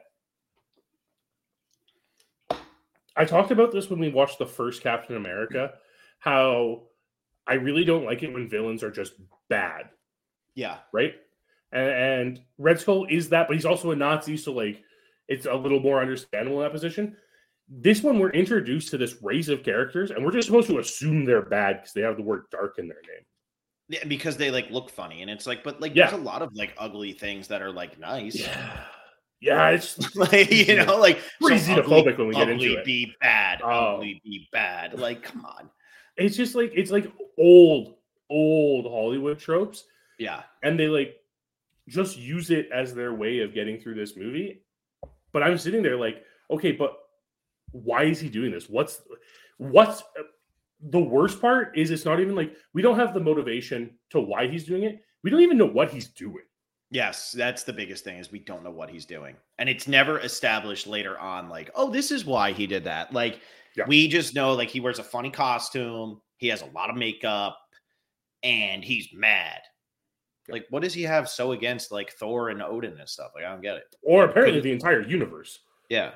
I talked about this when we watched the first Captain America, how I really don't like it when villains are just bad. Yeah. Right? And, and Red Skull is that, but he's also a Nazi, so like it's a little more understandable in that position. This one, we're introduced to this race of characters, and we're just supposed to assume they're bad because they have the word dark in their name. Yeah, because they like look funny, and it's like, but like, yeah. there's a lot of like ugly things that are like nice. Yeah, yeah, it's like, you know, like pretty so xenophobic ugly, when we get ugly into it. Be bad, oh. ugly be bad. Like, come on. It's just like it's like old, old Hollywood tropes. Yeah, and they like just use it as their way of getting through this movie. But I'm sitting there like, okay, but why is he doing this? What's what's the worst part is it's not even like we don't have the motivation to why he's doing it. We don't even know what he's doing. Yes, that's the biggest thing is we don't know what he's doing. And it's never established later on like, oh, this is why he did that. Like yeah. we just know like he wears a funny costume, he has a lot of makeup, and he's mad. Yeah. Like, what does he have so against like Thor and Odin and stuff? Like, I don't get it. Or apparently the entire universe. Yeah.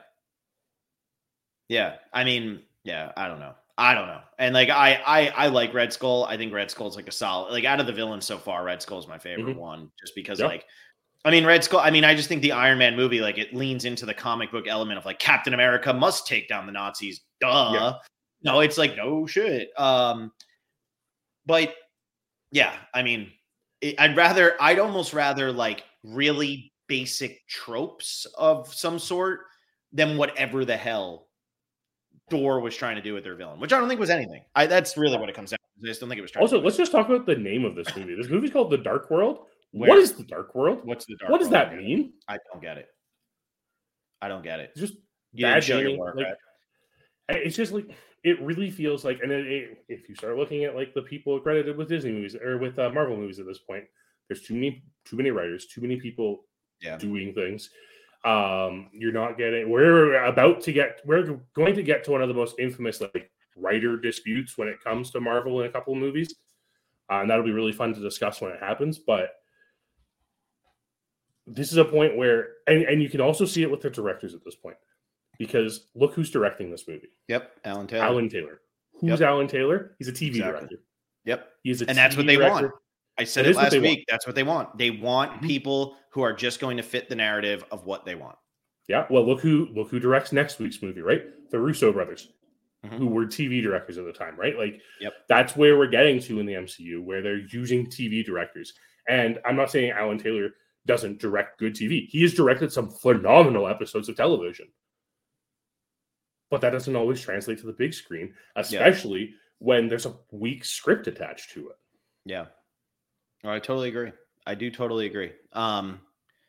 Yeah. I mean, yeah, I don't know. I don't know. And like, I, I, I like Red Skull. I think Red Skull's like a solid, like out of the villains so far, Red Skull's my favorite mm-hmm. one just because yep. like, I mean, Red Skull, I mean, I just think the Iron Man movie, like it leans into the comic book element of like Captain America must take down the Nazis. Duh. Yeah. No, it's like, no shit. Um, but yeah, I mean, it, I'd rather, I'd almost rather like really basic tropes of some sort than whatever the hell Thor was trying to do with their villain, which I don't think was anything. I, that's really what it comes down to. I just don't think it was trying also, to let's just talk about the name of this movie. This movie's called The Dark World. Where? What is The Dark World? What's The Dark What does World? that mean? I don't get it. I don't get it. It's just you didn't show your work, like, right? It's just like, it really feels like, and it, it, if you start looking at like the people credited with Disney movies or with uh, Marvel movies at this point, there's too many, too many writers, too many people yeah. doing things. Um, you're not getting, we're about to get, we're going to get to one of the most infamous like writer disputes when it comes to Marvel in a couple of movies. Uh, and that'll be really fun to discuss when it happens. But this is a point where, and, and you can also see it with the directors at this point, because look who's directing this movie. Yep, Alan Taylor. Alan Taylor. Who's Yep. Alan Taylor? He's a T V Exactly. director. Yep. He's a and that's T V what they director. want. I said That it is what last they week. want. That's what they want. They want Mhm. people who are just going to fit the narrative of what they want. Yeah. Well, look who look who directs next week's movie, right? The Russo brothers, Mhm. who were T V directors at the time, right? Like, Yep. that's where we're getting to in the M C U, where they're using T V directors. And I'm not saying Alan Taylor doesn't direct good T V. He has directed some phenomenal episodes of television. But that doesn't always translate to the big screen, especially when there's a weak script attached to it. Yeah. Oh, I totally agree. I do totally agree. Um,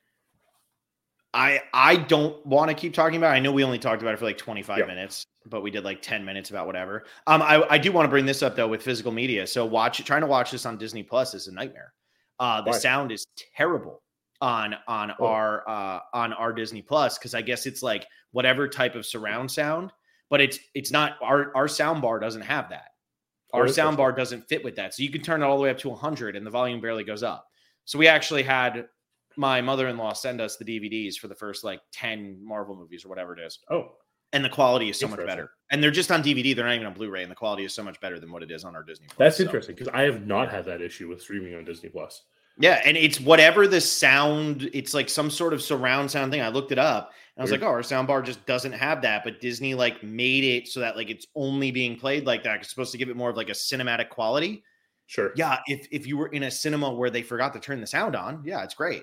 I I don't want to keep talking about it. I know we only talked about it for like twenty-five Yeah. minutes, but we did like ten minutes about whatever. Um, I, I do want to bring this up though with physical media. So watch trying to watch this on Disney Plus is a nightmare. Uh, the Why? sound is terrible on on Oh. our uh on our Disney Plus because I guess it's like whatever type of surround sound, but it's it's not our our sound bar doesn't have that. Our Oh, that's sound bar doesn't fit with that. So you can turn it all the way up to one hundred and the volume barely goes up. So we actually had my mother-in-law send us the D V Ds for the first like ten Marvel movies or whatever it is. Oh, And the quality is so much Interesting. better. And they're just on D V D. They're not even on Blu-ray. And the quality is so much better than what it is on our Disney Plus. that's So, interesting because I have not had that issue with streaming on Disney Plus. yeah. And it's whatever the sound, it's like some sort of surround sound thing. I looked it up and I was Weird. like, oh, our sound bar just doesn't have that. But Disney like made it so that like it's only being played like that. It's supposed to give it more of like a cinematic quality. Sure. Yeah, if if you were in a cinema where they forgot to turn the sound on, yeah, it's great.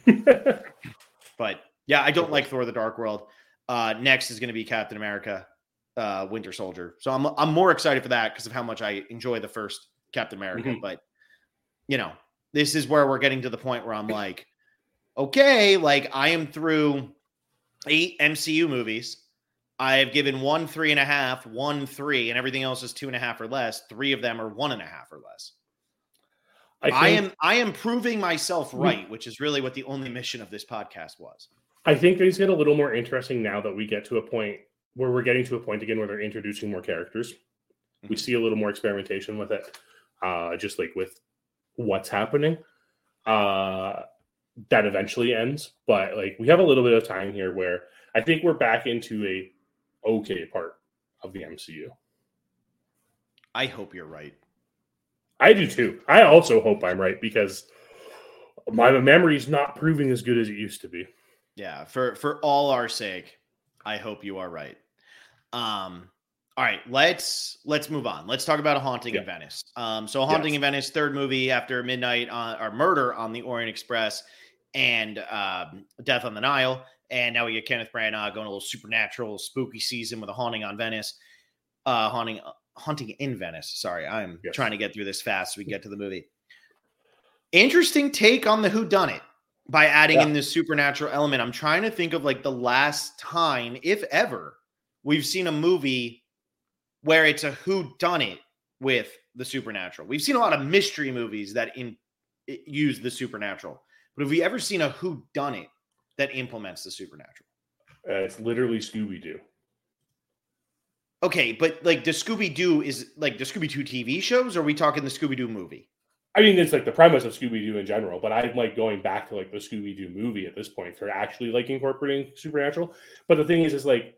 But yeah, I don't like Thor: The Dark World. Uh, next is going to be Captain America, uh, Winter Soldier. So I'm I'm more excited for that because of how much I enjoy the first Captain America. Mhm. But you know, this is where we're getting to the point where I'm like, okay, like I am through eight M C U movies. I have given one three and a half, one three, and everything else is two and a half or less. Three of them are one and a half or less. I, I, think, am I am proving myself right, which is really what the only mission of this podcast was. I think things get a little more interesting now that we get to a point where we're getting to a point again where they're introducing more characters. We Mhm. see a little more experimentation with it, uh, just like with what's happening. Uh, that eventually ends, but like we have a little bit of time here where I think we're back into a okay part of the M C U. I hope you're right. I do too. I also hope I'm right because my memory's not proving as good as it used to be. Yeah, for for all our sake, I hope you are right. Um, all right, let's let's move on. Let's talk about A Haunting in Yeah. Venice. Um, so A Haunting Yes. in Venice, third movie after Midnight on or Murder on the Orient Express and um, Death on the Nile, and now we get Kenneth Branagh going a little supernatural, spooky season with A Haunting on Venice, uh, haunting Haunting in Venice. Sorry, I'm Yes. trying to get through this fast so we get to the movie. Interesting take on the whodunit by adding Yeah. in this supernatural element. I'm trying to think of like the last time, if ever, we've seen a movie where it's a whodunit with the supernatural. We've seen a lot of mystery movies that in it use the supernatural, but have we ever seen a whodunit that implements the supernatural? Uh, it's literally Scooby Doo. Okay, but like the Scooby Doo is like the Scooby Doo T V shows, or are we talking the Scooby Doo movie? I mean, it's like the premise of Scooby Doo in general, but I'm like going back to like the Scooby Doo movie at this point for actually like incorporating supernatural. But the thing is, is like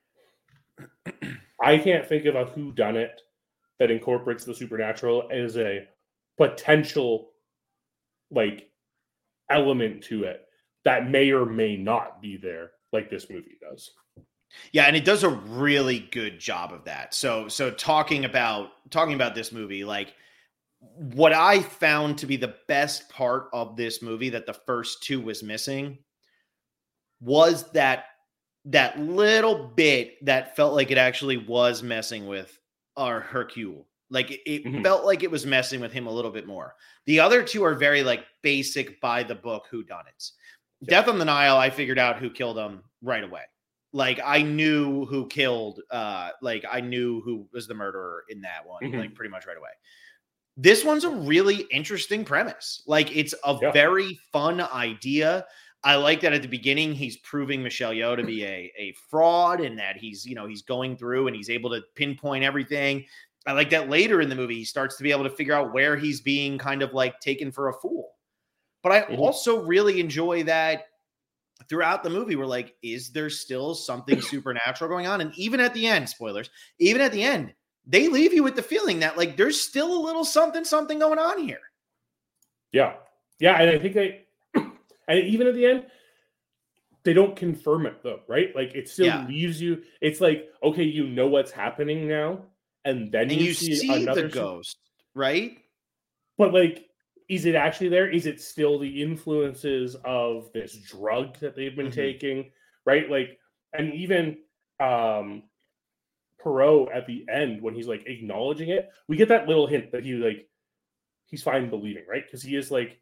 I can't think of a whodunit that incorporates the supernatural as a potential like element to it that may or may not be there, like this movie does. Yeah, and it does a really good job of that. So so talking about talking about this movie, like what I found to be the best part of this movie that the first two was missing was that that little bit that felt like it actually was messing with our Hercule. Like it, it Mhm. felt like it was messing with him a little bit more. The other two are very like basic by the book whodunits. Death on the Nile, I figured out who killed him right away. Like I knew who killed, uh, like I knew who was the murderer in that one, Mhm. like pretty much right away. This one's a really interesting premise. Like it's a Yeah. very fun idea. I like that at the beginning, he's proving Michelle Yeoh to be a, a fraud and that he's, you know, he's going through and he's able to pinpoint everything. I like that later in the movie, he starts to be able to figure out where he's being kind of like taken for a fool. But I mm-hmm. also really enjoy that throughout the movie, we're like, is there still something supernatural going on? And even at the end, spoilers, even at the end, they leave you with the feeling that like there's still a little something, something going on here. Yeah. Yeah. And I think they, and even at the end, they don't confirm it though, right? Like it still yeah. leaves you, it's like, okay, you know what's happening now. And then and you, you see, see another the ghost, right? But like, is it actually there? Is it still the influences of this drug that they've been mm-hmm. taking, right? Like, and even um, Poirot at the end, when he's like acknowledging it, we get that little hint that he like, he's fine believing, right? Because he is like,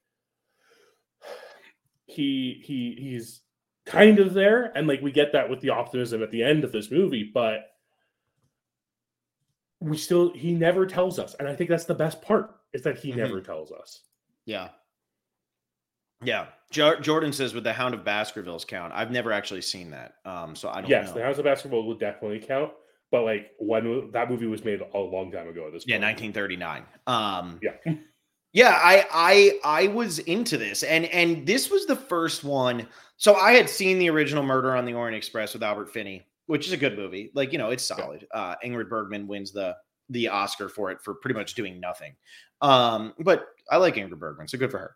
he he he's kind of there, and like we get that with the optimism at the end of this movie, but we still, he never tells us, and I think that's the best part, is that he mm-hmm. never tells us. Yeah. Yeah. Jo- Jordan says, would the Hound of Baskervilles count? I've never actually seen that. Um, so I don't yes, know. the Hound of Baskervilles would definitely count. But like when that movie was made a long time ago at this point. Yeah, nineteen thirty-nine. Um, yeah. Yeah, I I I was into this. And and this was the first one. So I had seen the original Murder on the Orient Express with Albert Finney, which is a good movie. Like, you know, it's solid. Yeah. Uh, Ingrid Bergman wins the the Oscar for it for pretty much doing nothing. Um, but I like Ingrid Bergman, so good for her.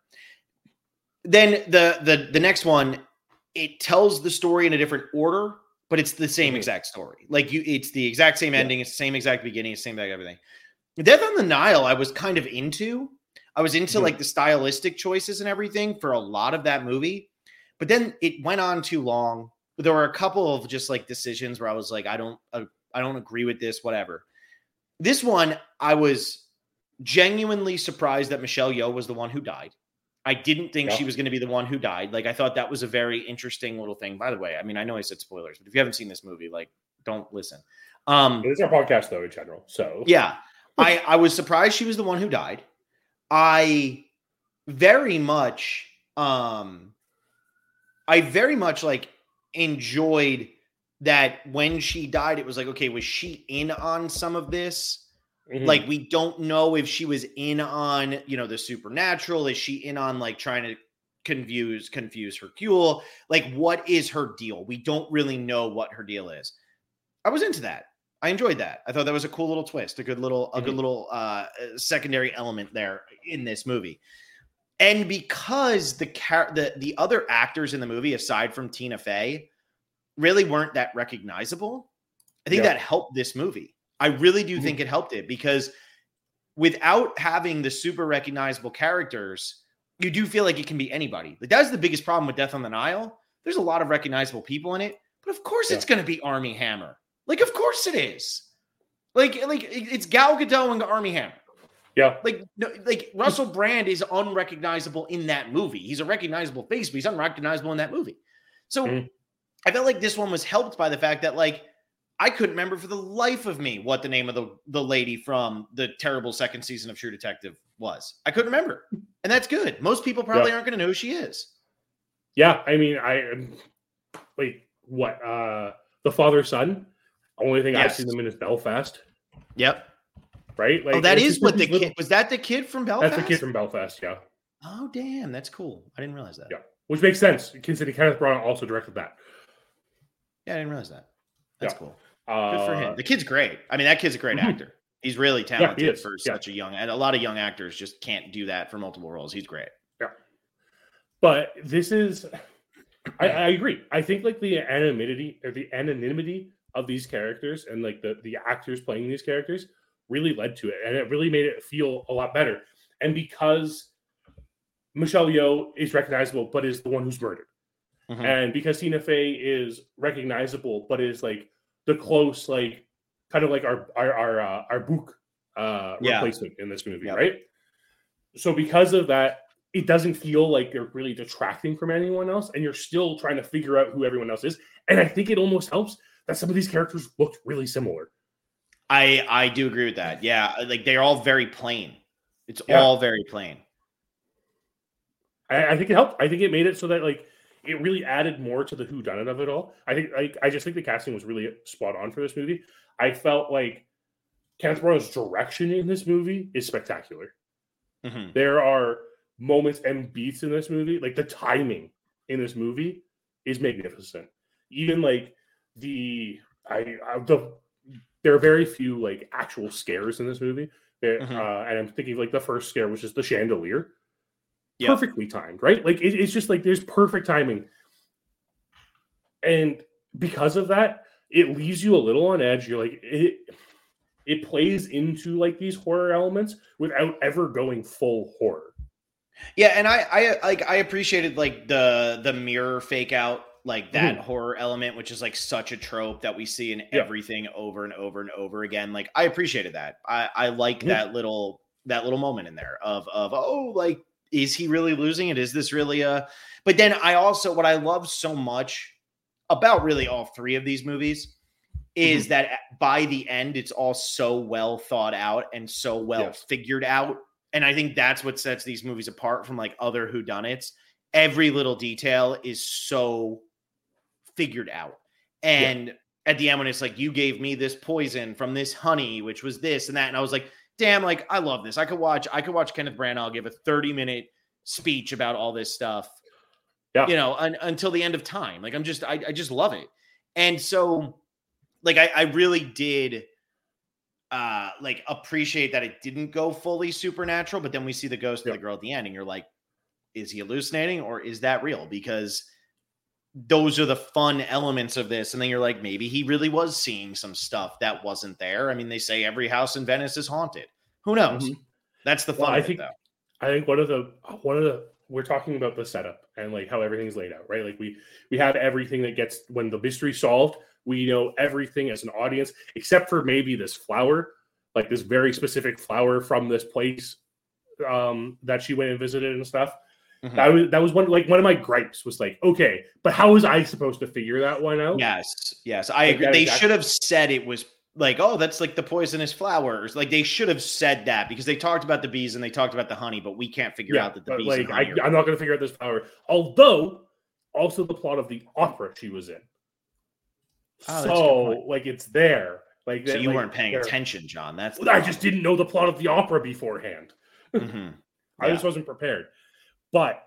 Then the the the next one, it tells the story in a different order, but it's the same mm-hmm. exact story. Like you, it's the exact same ending, yeah. it's the same exact beginning, it's the same exact everything. Death on the Nile, I was kind of into. I was into mm-hmm. like the stylistic choices and everything for a lot of that movie, but then it went on too long. There were a couple of just like decisions where I was like, I don't, uh, I don't agree with this, whatever. This one, I was genuinely surprised that Michelle Yeoh was the one who died. I didn't think yeah. she was going to be the one who died. Like, I thought that was a very interesting little thing. By the way, I mean, I know I said spoilers, but if you haven't seen this movie, like, don't listen. Um, it's our podcast, though, in general. So, yeah, I, I was surprised she was the one who died. I very much, um, I very much like enjoyed that when she died, it was like, okay, was she in on some of this? Mm-hmm. Like, we don't know if she was in on, you know, the supernatural. Is she in on like trying to confuse, confuse Hercule? Like, what is her deal? We don't really know what her deal is. I was into that. I enjoyed that. I thought that was a cool little twist, a good little, a mm-hmm. good little uh, secondary element there in this movie. And because the car- the the other actors in the movie, aside from Tina Fey, really weren't that recognizable, I think yeah. that helped this movie. I really do mm-hmm. think it helped it, because without having the super recognizable characters, you do feel like it can be anybody. Like, that's the biggest problem with Death on the Nile. There's a lot of recognizable people in it, but of course yeah. it's going to be Armie Hammer. Like, of course it is. Like, like it's Gal Gadot and Armie Hammer. Yeah. Like, no, like Russell Brand is unrecognizable in that movie. He's a recognizable face, but he's unrecognizable in that movie. So mm-hmm. I felt like this one was helped by the fact that, like, I couldn't remember for the life of me what the name of the, the lady from the terrible second season of True Detective was. I couldn't remember. And that's good. Most people probably yeah. aren't going to know who she is. Yeah. I mean, I, wait, what? Uh, the father-son? Only thing yes. I've seen them in is Belfast. Yep. Right? Like, oh, that is what the kid little... was. That the kid from Belfast? That's the kid from Belfast. Yeah. Oh, damn, that's cool. I didn't realize that. Yeah, which makes sense considering Kenneth Branagh also directed that. Yeah, I didn't realize that. That's yeah. cool. Good uh, for him. The kid's great. I mean, that kid's a great actor. He's really talented yeah, he for yeah. such a young. And a lot of young actors just can't do that for multiple roles. He's great. Yeah. But this is, I, I agree. I think like the anonymity or the anonymity of these characters and like the, the actors playing these characters really led to it. And it really made it feel a lot better. And because Michelle Yeoh is recognizable, but is the one who's murdered. Mm-hmm. And because Tina Fey is recognizable, but is like the close, like kind of like our, our, our, uh, our book uh, yeah. replacement in this movie. Yep. Right. So because of that, it doesn't feel like you're really detracting from anyone else. And you're still trying to figure out who everyone else is. And I think it almost helps that some of these characters looked really similar. I I do agree with that. Yeah, like they're all very plain. It's yeah. all very plain. I, I think it helped. I think it made it so that like it really added more to the whodunit of it all. I think like I just think the casting was really spot on for this movie. I felt like Kenneth Branagh's direction in this movie is spectacular. Mm-hmm. There are moments and beats in this movie, like the timing in this movie is magnificent. Even like the I, I the there are very few like actual scares in this movie. Mm-hmm. Uh, and I'm thinking of, like the first scare, which is the chandelier. Yep. Perfectly timed, right? Like it, it's just like there's perfect timing. And because of that, it leaves you a little on edge. You're like, it it plays into like these horror elements without ever going full horror. Yeah, and I I like I appreciated like the the mirror fake out, like that mm-hmm. horror element, which is like such a trope that we see in yeah. everything over and over and over again. Like I appreciated that. I I like mm-hmm. that little that little moment in there of of oh, like, is he really losing it? Is this really a? But then I also, what I love so much about really all three of these movies is mm-hmm. that by the end, it's all so well thought out and so well yes. figured out. And I think that's what sets these movies apart from like other whodunits. Every little detail is so figured out. And yeah. at the end, when it's like, you gave me this poison from this honey, which was this and that. And I was like, damn, like, I love this. I could watch, I could watch Kenneth Branagh give a thirty minute speech about all this stuff, yeah. you know, un, until the end of time. Like, I'm just, I, I just love it. And so like, I, I really did uh, like appreciate that it didn't go fully supernatural, but then we see the ghost yeah. of the girl at the end and you're like, is he hallucinating or is that real? Because those are the fun elements of this. And then you're like, maybe he really was seeing some stuff that wasn't there. I mean, they say every house in Venice is haunted. Who knows? Mm-hmm. That's the fun well, I of think, it, though. I think one of the, one of the, we're talking about the setup and like how everything's laid out, right? Like we, we have everything that gets, when the mystery solved, we know everything as an audience, except for maybe this flower, like this very specific flower from this place um, that she went and visited and stuff. Mm-hmm. That was that was one like one of my gripes was like, okay, but how was I supposed to figure that one out? Yes, yes, I like, agree. They exactly. should have said it was like, oh, that's like the poisonous flowers. Like they should have said that because they talked about the bees and they talked about the honey, but we can't figure yeah, out that the bees. Like, I, I'm not going to figure out this flower. Although, also the plot of the opera she was in. Oh, so like it's there. Like so, that, you like, weren't paying there. attention, John. That's well, I just didn't know the plot of the opera beforehand. Mm-hmm. Yeah. I just wasn't prepared. But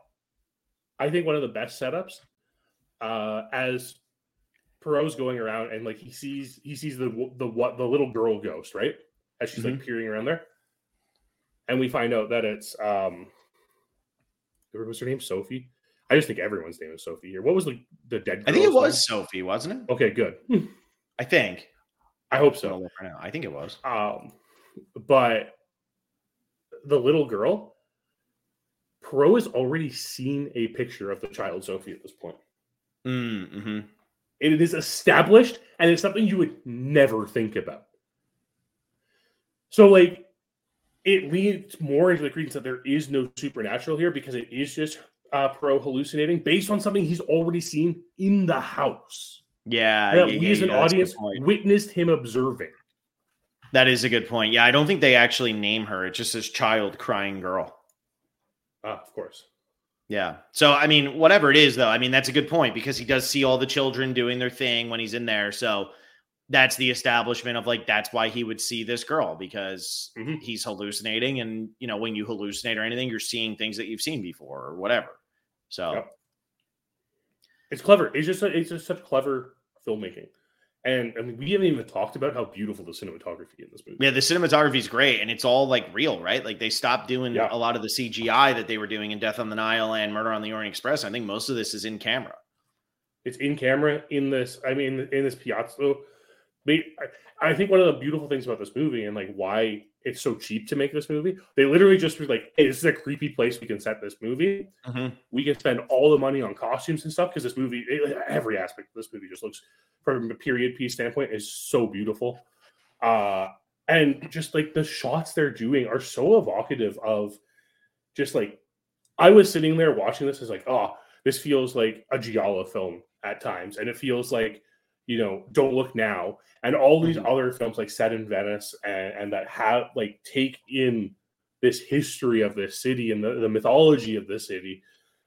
I think one of the best setups, uh, as Poirot's going around and like he sees he sees the the what the little girl ghost, right? As she's mm-hmm. like peering around there, and we find out that it's um, what was her name? Sophie. I just think everyone's name is Sophie here. What was like the dead girl? I think it was name? Sophie, wasn't it? Okay, good. I think. I hope so. I think it was. Um, but the little girl, Poirot has already seen a picture of the child Sophie at this point. Mm-hmm. It is established, and it's something you would never think about. So, like, it leads more into the credence that there is no supernatural here because it is just uh, Poirot hallucinating based on something he's already seen in the house. Yeah, and that yeah, we as yeah, an yeah, audience witnessed him observing. That is a good point. Yeah, I don't think they actually name her. It just says child crying girl. Ah, of course. Yeah. So, I mean, whatever it is, though, I mean, that's a good point because he does see all the children doing their thing when he's in there. So that's the establishment of like, that's why he would see this girl because mm-hmm. he's hallucinating. And, you know, when you hallucinate or anything, you're seeing things that you've seen before or whatever. So yep. It's clever. It's just, it's just such clever filmmaking. And I mean, we haven't even talked about how beautiful the cinematography in this movie. Yeah, the cinematography is great, and it's all like real, right? Like they stopped doing yeah. a lot of the C G I that they were doing in Death on the Nile and Murder on the Orient Express. I think most of this is in camera. It's in camera in this. I mean, in this piazza. I think one of the beautiful things about this movie and like why it's so cheap to make this movie, they literally just were like, "Hey, this is a creepy place we can set this movie. Mm-hmm. We can spend all the money on costumes and stuff because this movie, it, every aspect of this movie just looks." From a period piece standpoint is so beautiful. Uh, and just like the shots they're doing are so evocative of just like, I was sitting there watching this as like, oh, this feels like a Giallo film at times. And it feels like, you know, Don't Look Now. And all these mm-hmm. other films like set in Venice and, and that have like take in this history of this city and the, the mythology of this city.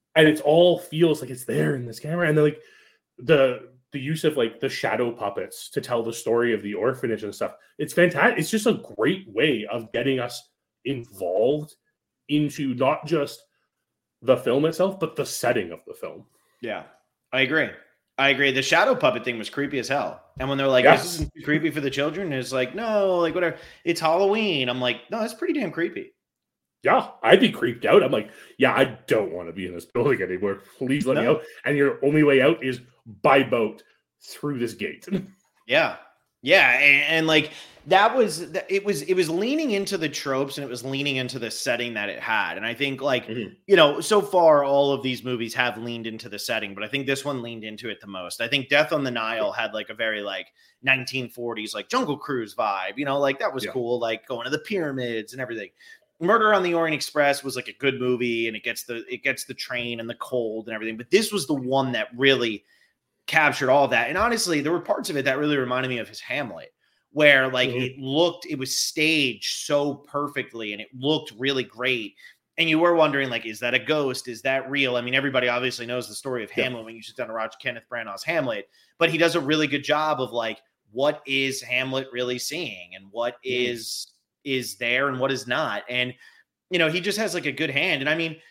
and it's all feels like it's there in this camera, and then like the the use of like the shadow puppets to tell the story of the orphanage and stuff. It's fantastic. It's just a great way of getting us involved into not just the film itself, but the setting of the film. Yeah, I agree. I agree. The shadow puppet thing was creepy as hell. And when they're like, Yes. this isn't too creepy for the children, it's like, no, like whatever. It's Halloween. I'm like, no, that's pretty damn creepy. Yeah, I'd be creeped out. I'm like, yeah, I don't want to be in this building anymore. Please let No. me out. And your only way out is by boat through this gate. Yeah. Yeah. And, and like that was, it was, it was leaning into the tropes and it was leaning into the setting that it had. And I think like, Mhm. you know, so far all of these movies have leaned into the setting, but I think this one leaned into it the most. I think Death on the Nile had like a very like nineteen forties, like Jungle Cruise vibe, you know, like that was Yeah. cool. Like going to the pyramids and everything. Murder on the Orient Express was like a good movie and it gets the, it gets the train and the cold and everything. But this was the one that really captured all that. And honestly, there were parts of it that really reminded me of his Hamlet, where like Mhm. it looked, it was staged so perfectly and it looked really great. And you were wondering, like, is that a ghost? Is that real? I mean, everybody obviously knows the story of Yeah. Hamlet when you sit down to watch Kenneth Branagh's Hamlet, but he does a really good job of like, what is Hamlet really seeing and what Mhm. is is there and what is not. And, you know, he just has like a good hand. And I mean,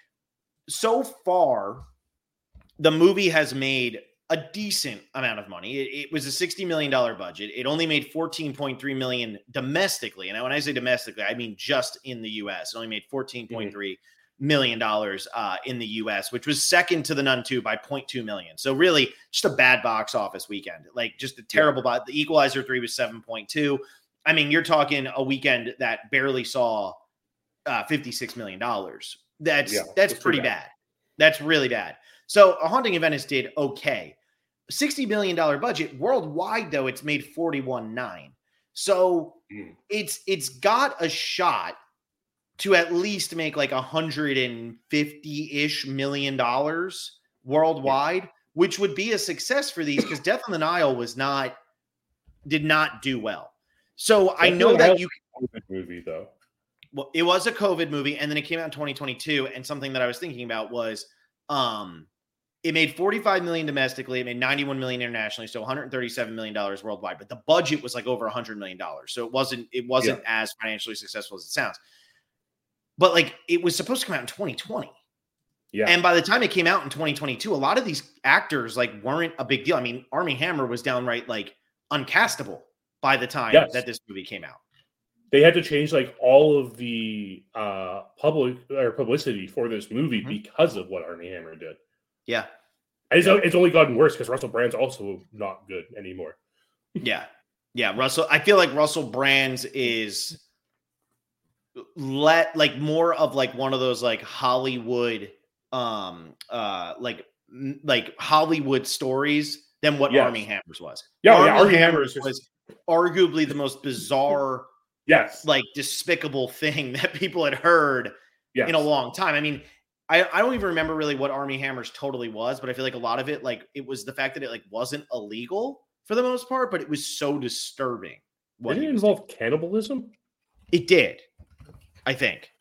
so far, the movie has made a decent amount of money. It, it was a sixty million dollars budget. It only made fourteen point three million dollars domestically. And when I say domestically, I mean just in the U S. It only made fourteen point three million dollars uh, in the U S, which was second to The Nun two by zero point two million. So really just a bad box office weekend. Like just a terrible yeah. The Equalizer three was seven point two. I mean, you're talking a weekend that barely saw uh, fifty-six million dollars. That's Yeah, that's that's pretty bad. bad. That's really bad. So A Haunting of Venice did okay. sixty million dollars budget. Worldwide, though, it's made forty-one point nine. So mm. it's it's got a shot to at least make like one hundred fifty-ish million dollars worldwide, yeah. which would be a success for these because Death on the Nile was not did not do well. So Death I know that you COVID movie though. Well, it was a COVID movie, and then it came out in twenty twenty-two. And something that I was thinking about was, um, it made forty-five million domestically. It made ninety-one million internationally, so one hundred thirty-seven million dollars worldwide. But the budget was like over one hundred million dollars, so it wasn't it wasn't yeah. as financially successful as it sounds. But like, it was supposed to come out in twenty twenty. Yeah. And by the time it came out in twenty twenty-two, a lot of these actors like weren't a big deal. I mean, Armie Hammer was downright like uncastable by the time yes. that this movie came out. They had to change like all of the uh, public or publicity for this movie mm-hmm. because of what Armie Hammer did. Yeah. And it's, it's only gotten worse because Russell Brand's also not good anymore. yeah. Yeah. Russell, I feel like Russell Brand's is let like more of like one of those like Hollywood, um, uh, like, like Hollywood stories than what yes. Armie Hammer's was. Yeah. Armie, yeah, Armie Hammer's Hammer was arguably the most bizarre, yes, like despicable thing that people had heard yes. in a long time. I mean, I, I don't even remember really what Armie Hammer's totally was, but I feel like a lot of it, like it was the fact that it like wasn't illegal for the most part, but it was so disturbing. Did it involve doing. cannibalism? It did, I think.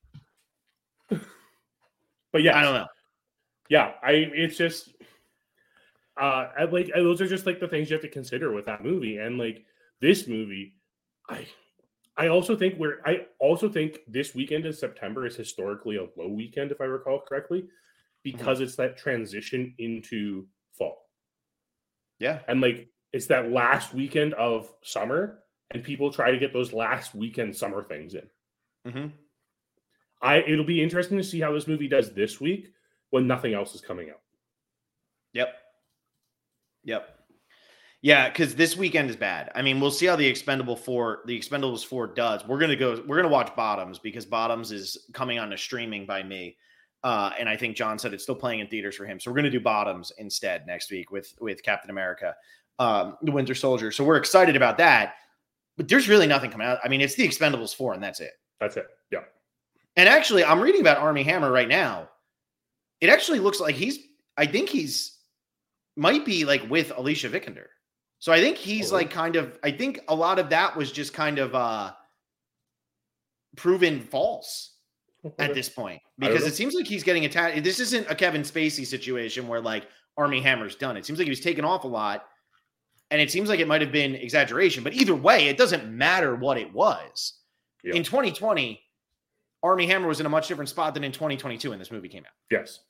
But yeah, I don't know. Yeah, I it's just uh I, like those are just like the things you have to consider with that movie. And like this movie, I I also think we're I also think this weekend in September is historically a low weekend, if I recall correctly, because mm-hmm. it's that transition into fall. Yeah. And like it's that last weekend of summer, and people try to get those last weekend summer things in. Mm-hmm. I it'll be interesting to see how this movie does this week when nothing else is coming out. Yep. Yep. Yeah, because this weekend is bad. I mean, we'll see how the Expendable Four, the Expendables Four does. We're gonna go. We're gonna watch Bottoms because Bottoms is coming on to streaming by me, uh, and I think John said it's still playing in theaters for him. So we're gonna do Bottoms instead next week with with Captain America, um, the Winter Soldier. So we're excited about that. But there's really nothing coming out. I mean, it's the Expendables Four, and that's it. That's it. Yeah. And actually, I'm reading about Armie Hammer right now. It actually looks like he's. I think he's might be like with Alicia Vikander. So I think he's oh. like kind of, I think a lot of that was just kind of uh, proven false. at this point, because it seems like he's getting attached. This isn't a Kevin Spacey situation where like Armie Hammer's done. It seems like he was taken off a lot, and it seems like it might have been exaggeration. But either way, it doesn't matter what it was. Yeah. In twenty twenty, Armie Hammer was in a much different spot than in twenty twenty-two when this movie came out. Yes.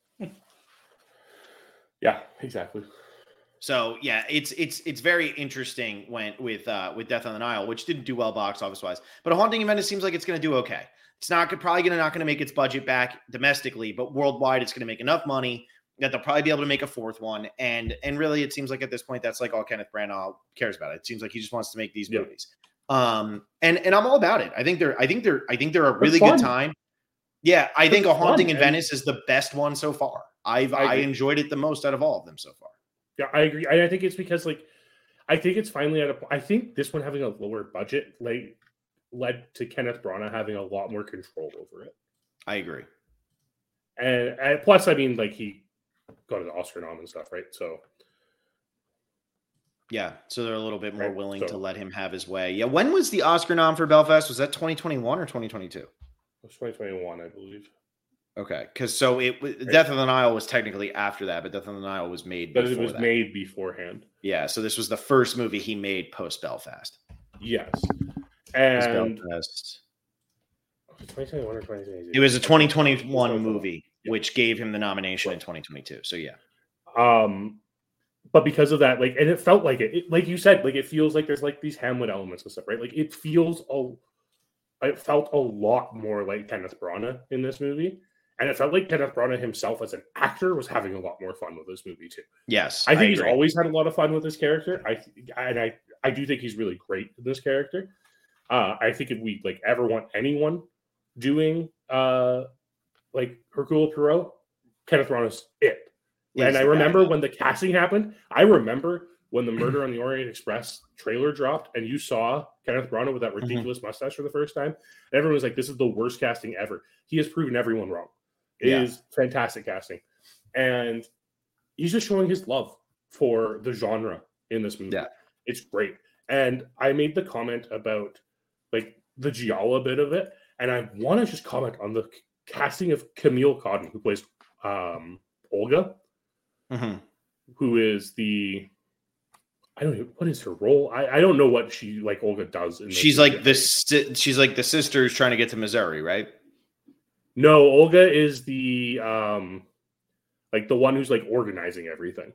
Yeah, exactly. So yeah, it's it's it's very interesting when with uh, with Death on the Nile, which didn't do well box office wise, but A Haunting in Venice seems like it's going to do okay. It's not probably going to not going to make its budget back domestically, but worldwide, it's going to make enough money that they'll probably be able to make a fourth one. And and really, it seems like at this point, that's like all Kenneth Branagh cares about. It seems like he just wants to make these yeah. movies. Um, and and I'm all about it. I think they're I think they're I think they're a really good time. Yeah, I it's think A Haunting fun, in man. Venice is the best one so far. I've I, I enjoyed it the most out of all of them so far. Yeah, I agree. I, I think it's because like I think it's finally at a. I think this one having a lower budget like led to Kenneth Branagh having a lot more control over it. I agree. And, and plus, I mean, like he got an Oscar nom and stuff, right? So yeah, so they're a little bit more right, willing so. to let him have his way. Yeah, when was the Oscar nom for Belfast? Was that twenty twenty-one or twenty twenty-two? It was twenty twenty-one, I believe. Okay, because so it right. Death of the Nile was technically after that, but Death of the Nile was made. But it was that. made beforehand. Yeah, so this was the first movie he made post Belfast. Yes, and Belfast. twenty twenty-one or twenty twenty-two. It was a twenty twenty-one movie, yeah. which gave him the nomination right. in twenty twenty-two. So yeah. Um, but because of that, like, and it felt like it, it, like you said, like it feels like there's like these Hamlet elements and stuff, right? Like it feels a, it felt a lot more like Kenneth Branagh in this movie. And it felt like Kenneth Branagh himself as an actor was having a lot more fun with this movie too. Yes, I think I he's always had a lot of fun with this character. I and I I do think he's really great in this character. Uh, I think if we like ever want anyone doing uh like Hercule Poirot, Kenneth Branagh's it. He's and I remember guy. when the casting happened. I remember when the Murder on the Orient Express trailer dropped, and you saw Kenneth Branagh with that ridiculous mm-hmm. mustache for the first time. And everyone was like, "This is the worst casting ever." He has proven everyone wrong. It yeah. is fantastic casting. And he's just showing his love for the genre in this movie. Yeah. It's great. And I made the comment about like the Gialla bit of it. And I want to just comment on the casting of Camille Cotton, who plays um, Olga, mm-hmm. who is the, I don't know, what is her role? I, I don't know what she, like Olga does. In she's like the, she's like the sister who's trying to get to Missouri, right? No, Olga is the um, like the one who's like organizing everything.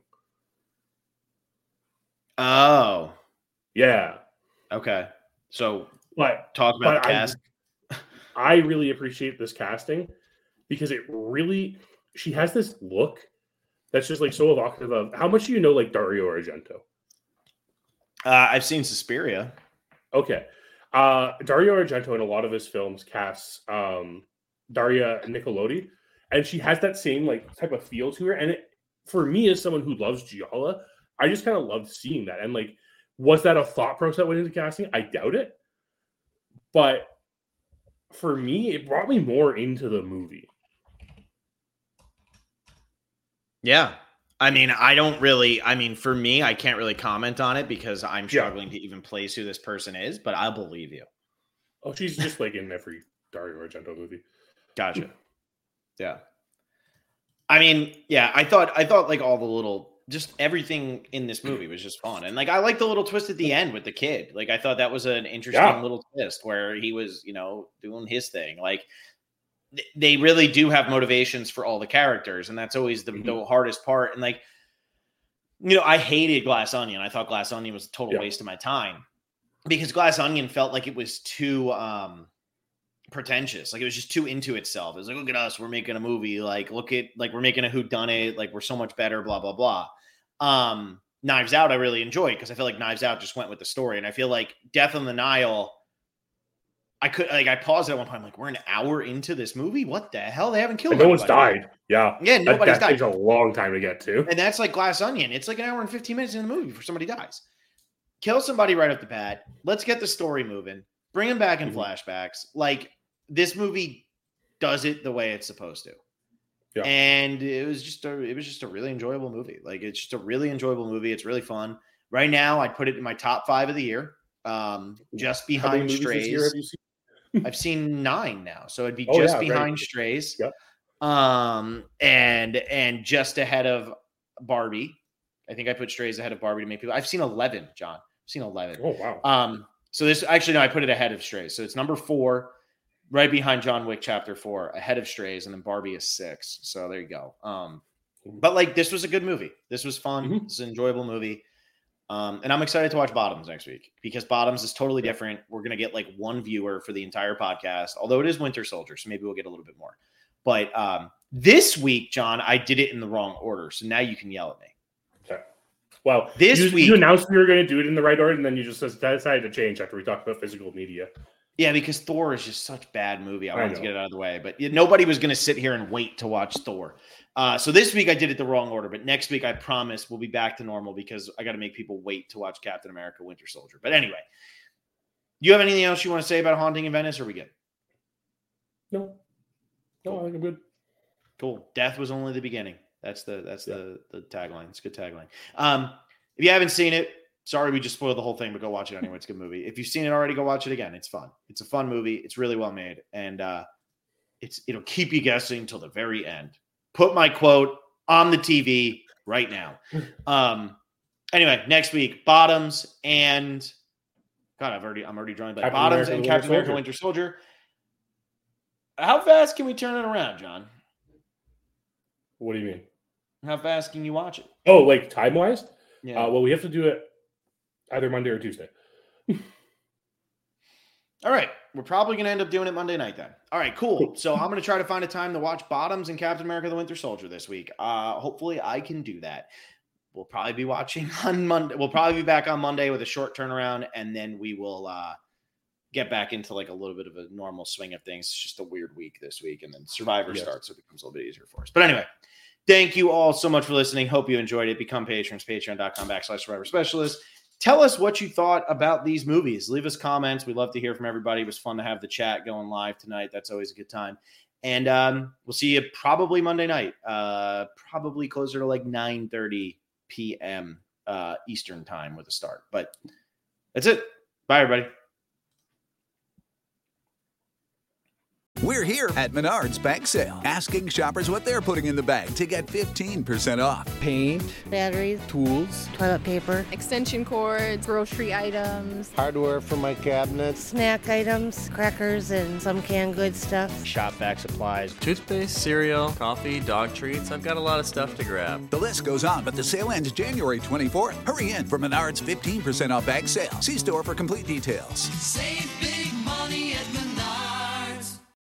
Oh, yeah. Okay, so but talk about but the cast. I, I really appreciate this casting because it really she has this look that's just like so evocative of how much do you know like Dario Argento? Uh, I've seen Suspiria. Okay, uh, Dario Argento in a lot of his films casts. Um, Daria Nicolodi, and she has that same like type of feel to her. And it, for me, as someone who loves Gialla, I just kind of loved seeing that. And like, was that a thought process that went into casting? I doubt it. But for me, it brought me more into the movie. Yeah. I mean, I don't really, I mean, for me, I can't really comment on it because I'm struggling yeah. to even place who this person is, but I'll believe you. Oh, she's just like in every Dario Argento movie. Gotcha. Yeah. I mean, yeah, I thought I thought like all the little just everything in this movie was just fun. And like I like the little twist at the end with the kid. Like I thought that was an interesting yeah. little twist where he was, you know, doing his thing. Like th- they really do have motivations for all the characters, and that's always the, mm-hmm. the hardest part. And like, you know, I hated Glass Onion. I thought Glass Onion was a total yeah. waste of my time because Glass Onion felt like it was too um pretentious. Like it was just too into itself. It was like, look at us, we're making a movie. Like, look at like we're making a whodunit. Like we're so much better. Blah blah blah. Um, Knives Out, I really enjoyed because I feel like Knives Out just went with the story, and I feel like Death on the Nile. I could like I paused at one point. I'm like, we're an hour into this movie. What the hell? They haven't killed. No one's died. Yeah, yeah, nobody's that, that died. Takes a long time to get to, and that's like Glass Onion. It's like an hour and fifteen minutes in the movie before somebody dies. Kill somebody right off the bat. Let's get the story moving. Bring them back in mm-hmm. flashbacks. Like. This movie does it the way it's supposed to. Yeah. And it was just a it was just a really enjoyable movie. Like it's just a really enjoyable movie. It's really fun. Right now, I'd put it in my top five of the year. Um, just behind Strays. I've seen nine now, so it'd be Oh, just yeah, behind right. Strays, Yep. um, and and just ahead of Barbie. I think I put Strays ahead of Barbie to make people. I've seen eleven, John. I've seen eleven. Oh, wow. Um, so this actually no, I put it ahead of Strays. So it's number four, right behind John Wick Chapter Four, ahead of Strays, and then Barbie is six. So there you go. Um, but like this was a good movie. This was fun. Mhm. It's an enjoyable movie. Um, and I'm excited to watch Bottoms next week because Bottoms is totally different. We're gonna get like one viewer for the entire podcast, although it is Winter Soldier, so maybe we'll get a little bit more. But um, this week, John, I did it in the wrong order, so now you can yell at me. Okay. Well, This you, week- you announced we were going to do it in the right order, and then you just decided to change after we talked about physical media. Yeah, because Thor is just such a bad movie. I I wanted to know. get it out of the way, but nobody was going to sit here and wait to watch Thor. Uh, so this week I did it the wrong order, but next week I promise we'll be back to normal because I got to make people wait to watch Captain America: Winter Soldier. But anyway, you have anything else you want to say about Haunting in Venice? Or are we good? No. No, I think I'm good. Cool. Death was only the beginning. That's the that's yeah. the the tagline. It's a good tagline. Um, if you haven't seen it, sorry we just spoiled the whole thing, but go watch it anyway. It's a good movie. If you've seen it already, go watch it again. It's fun. It's a fun movie. It's really well made, and uh, it's it'll keep you guessing till the very end. Put my quote on the T V right now. Um, anyway, next week, Bottoms and God, I've already I'm already drawing back. Captain Bottoms America, and the Captain Winter America: Winter Soldier. How fast can we turn it around, John? What do you mean? How fast can you watch it? Oh, like time wise? Yeah. Uh, well, we have to do it either Monday or Tuesday. All right. We're probably going to end up doing it Monday night then. All right, cool. So I'm going to try to find a time to watch Bottoms and Captain America: The Winter Soldier this week. Uh, hopefully I can do that. We'll probably be watching on Monday. We'll probably be back on Monday with a short turnaround, and then we will uh, get back into like a little bit of a normal swing of things. It's just a weird week this week, and then Survivor yes. starts, so it becomes a little bit easier for us. But anyway, thank you all so much for listening. Hope you enjoyed it. Become patrons, patreon.com backslash Survivor Specialist. Tell us what you thought about these movies. Leave us comments. We'd love to hear from everybody. It was fun to have the chat going live tonight. That's always a good time. And um, we'll see you probably Monday night, uh, probably closer to like nine thirty p.m. Uh, Eastern time with a start. But that's it. Bye, everybody. We're here at Menards Bag Sale, asking shoppers what they're putting in the bag to get fifteen percent off. Paint, batteries, tools, toilet paper, extension cords, grocery items, hardware for my cabinets, snack items, crackers, and some canned goods stuff. Shop vac supplies, toothpaste, cereal, coffee, dog treats. I've got a lot of stuff to grab. The list goes on, but the sale ends January twenty-fourth. Hurry in for Menards fifteen percent off bag sale. See store for complete details. Save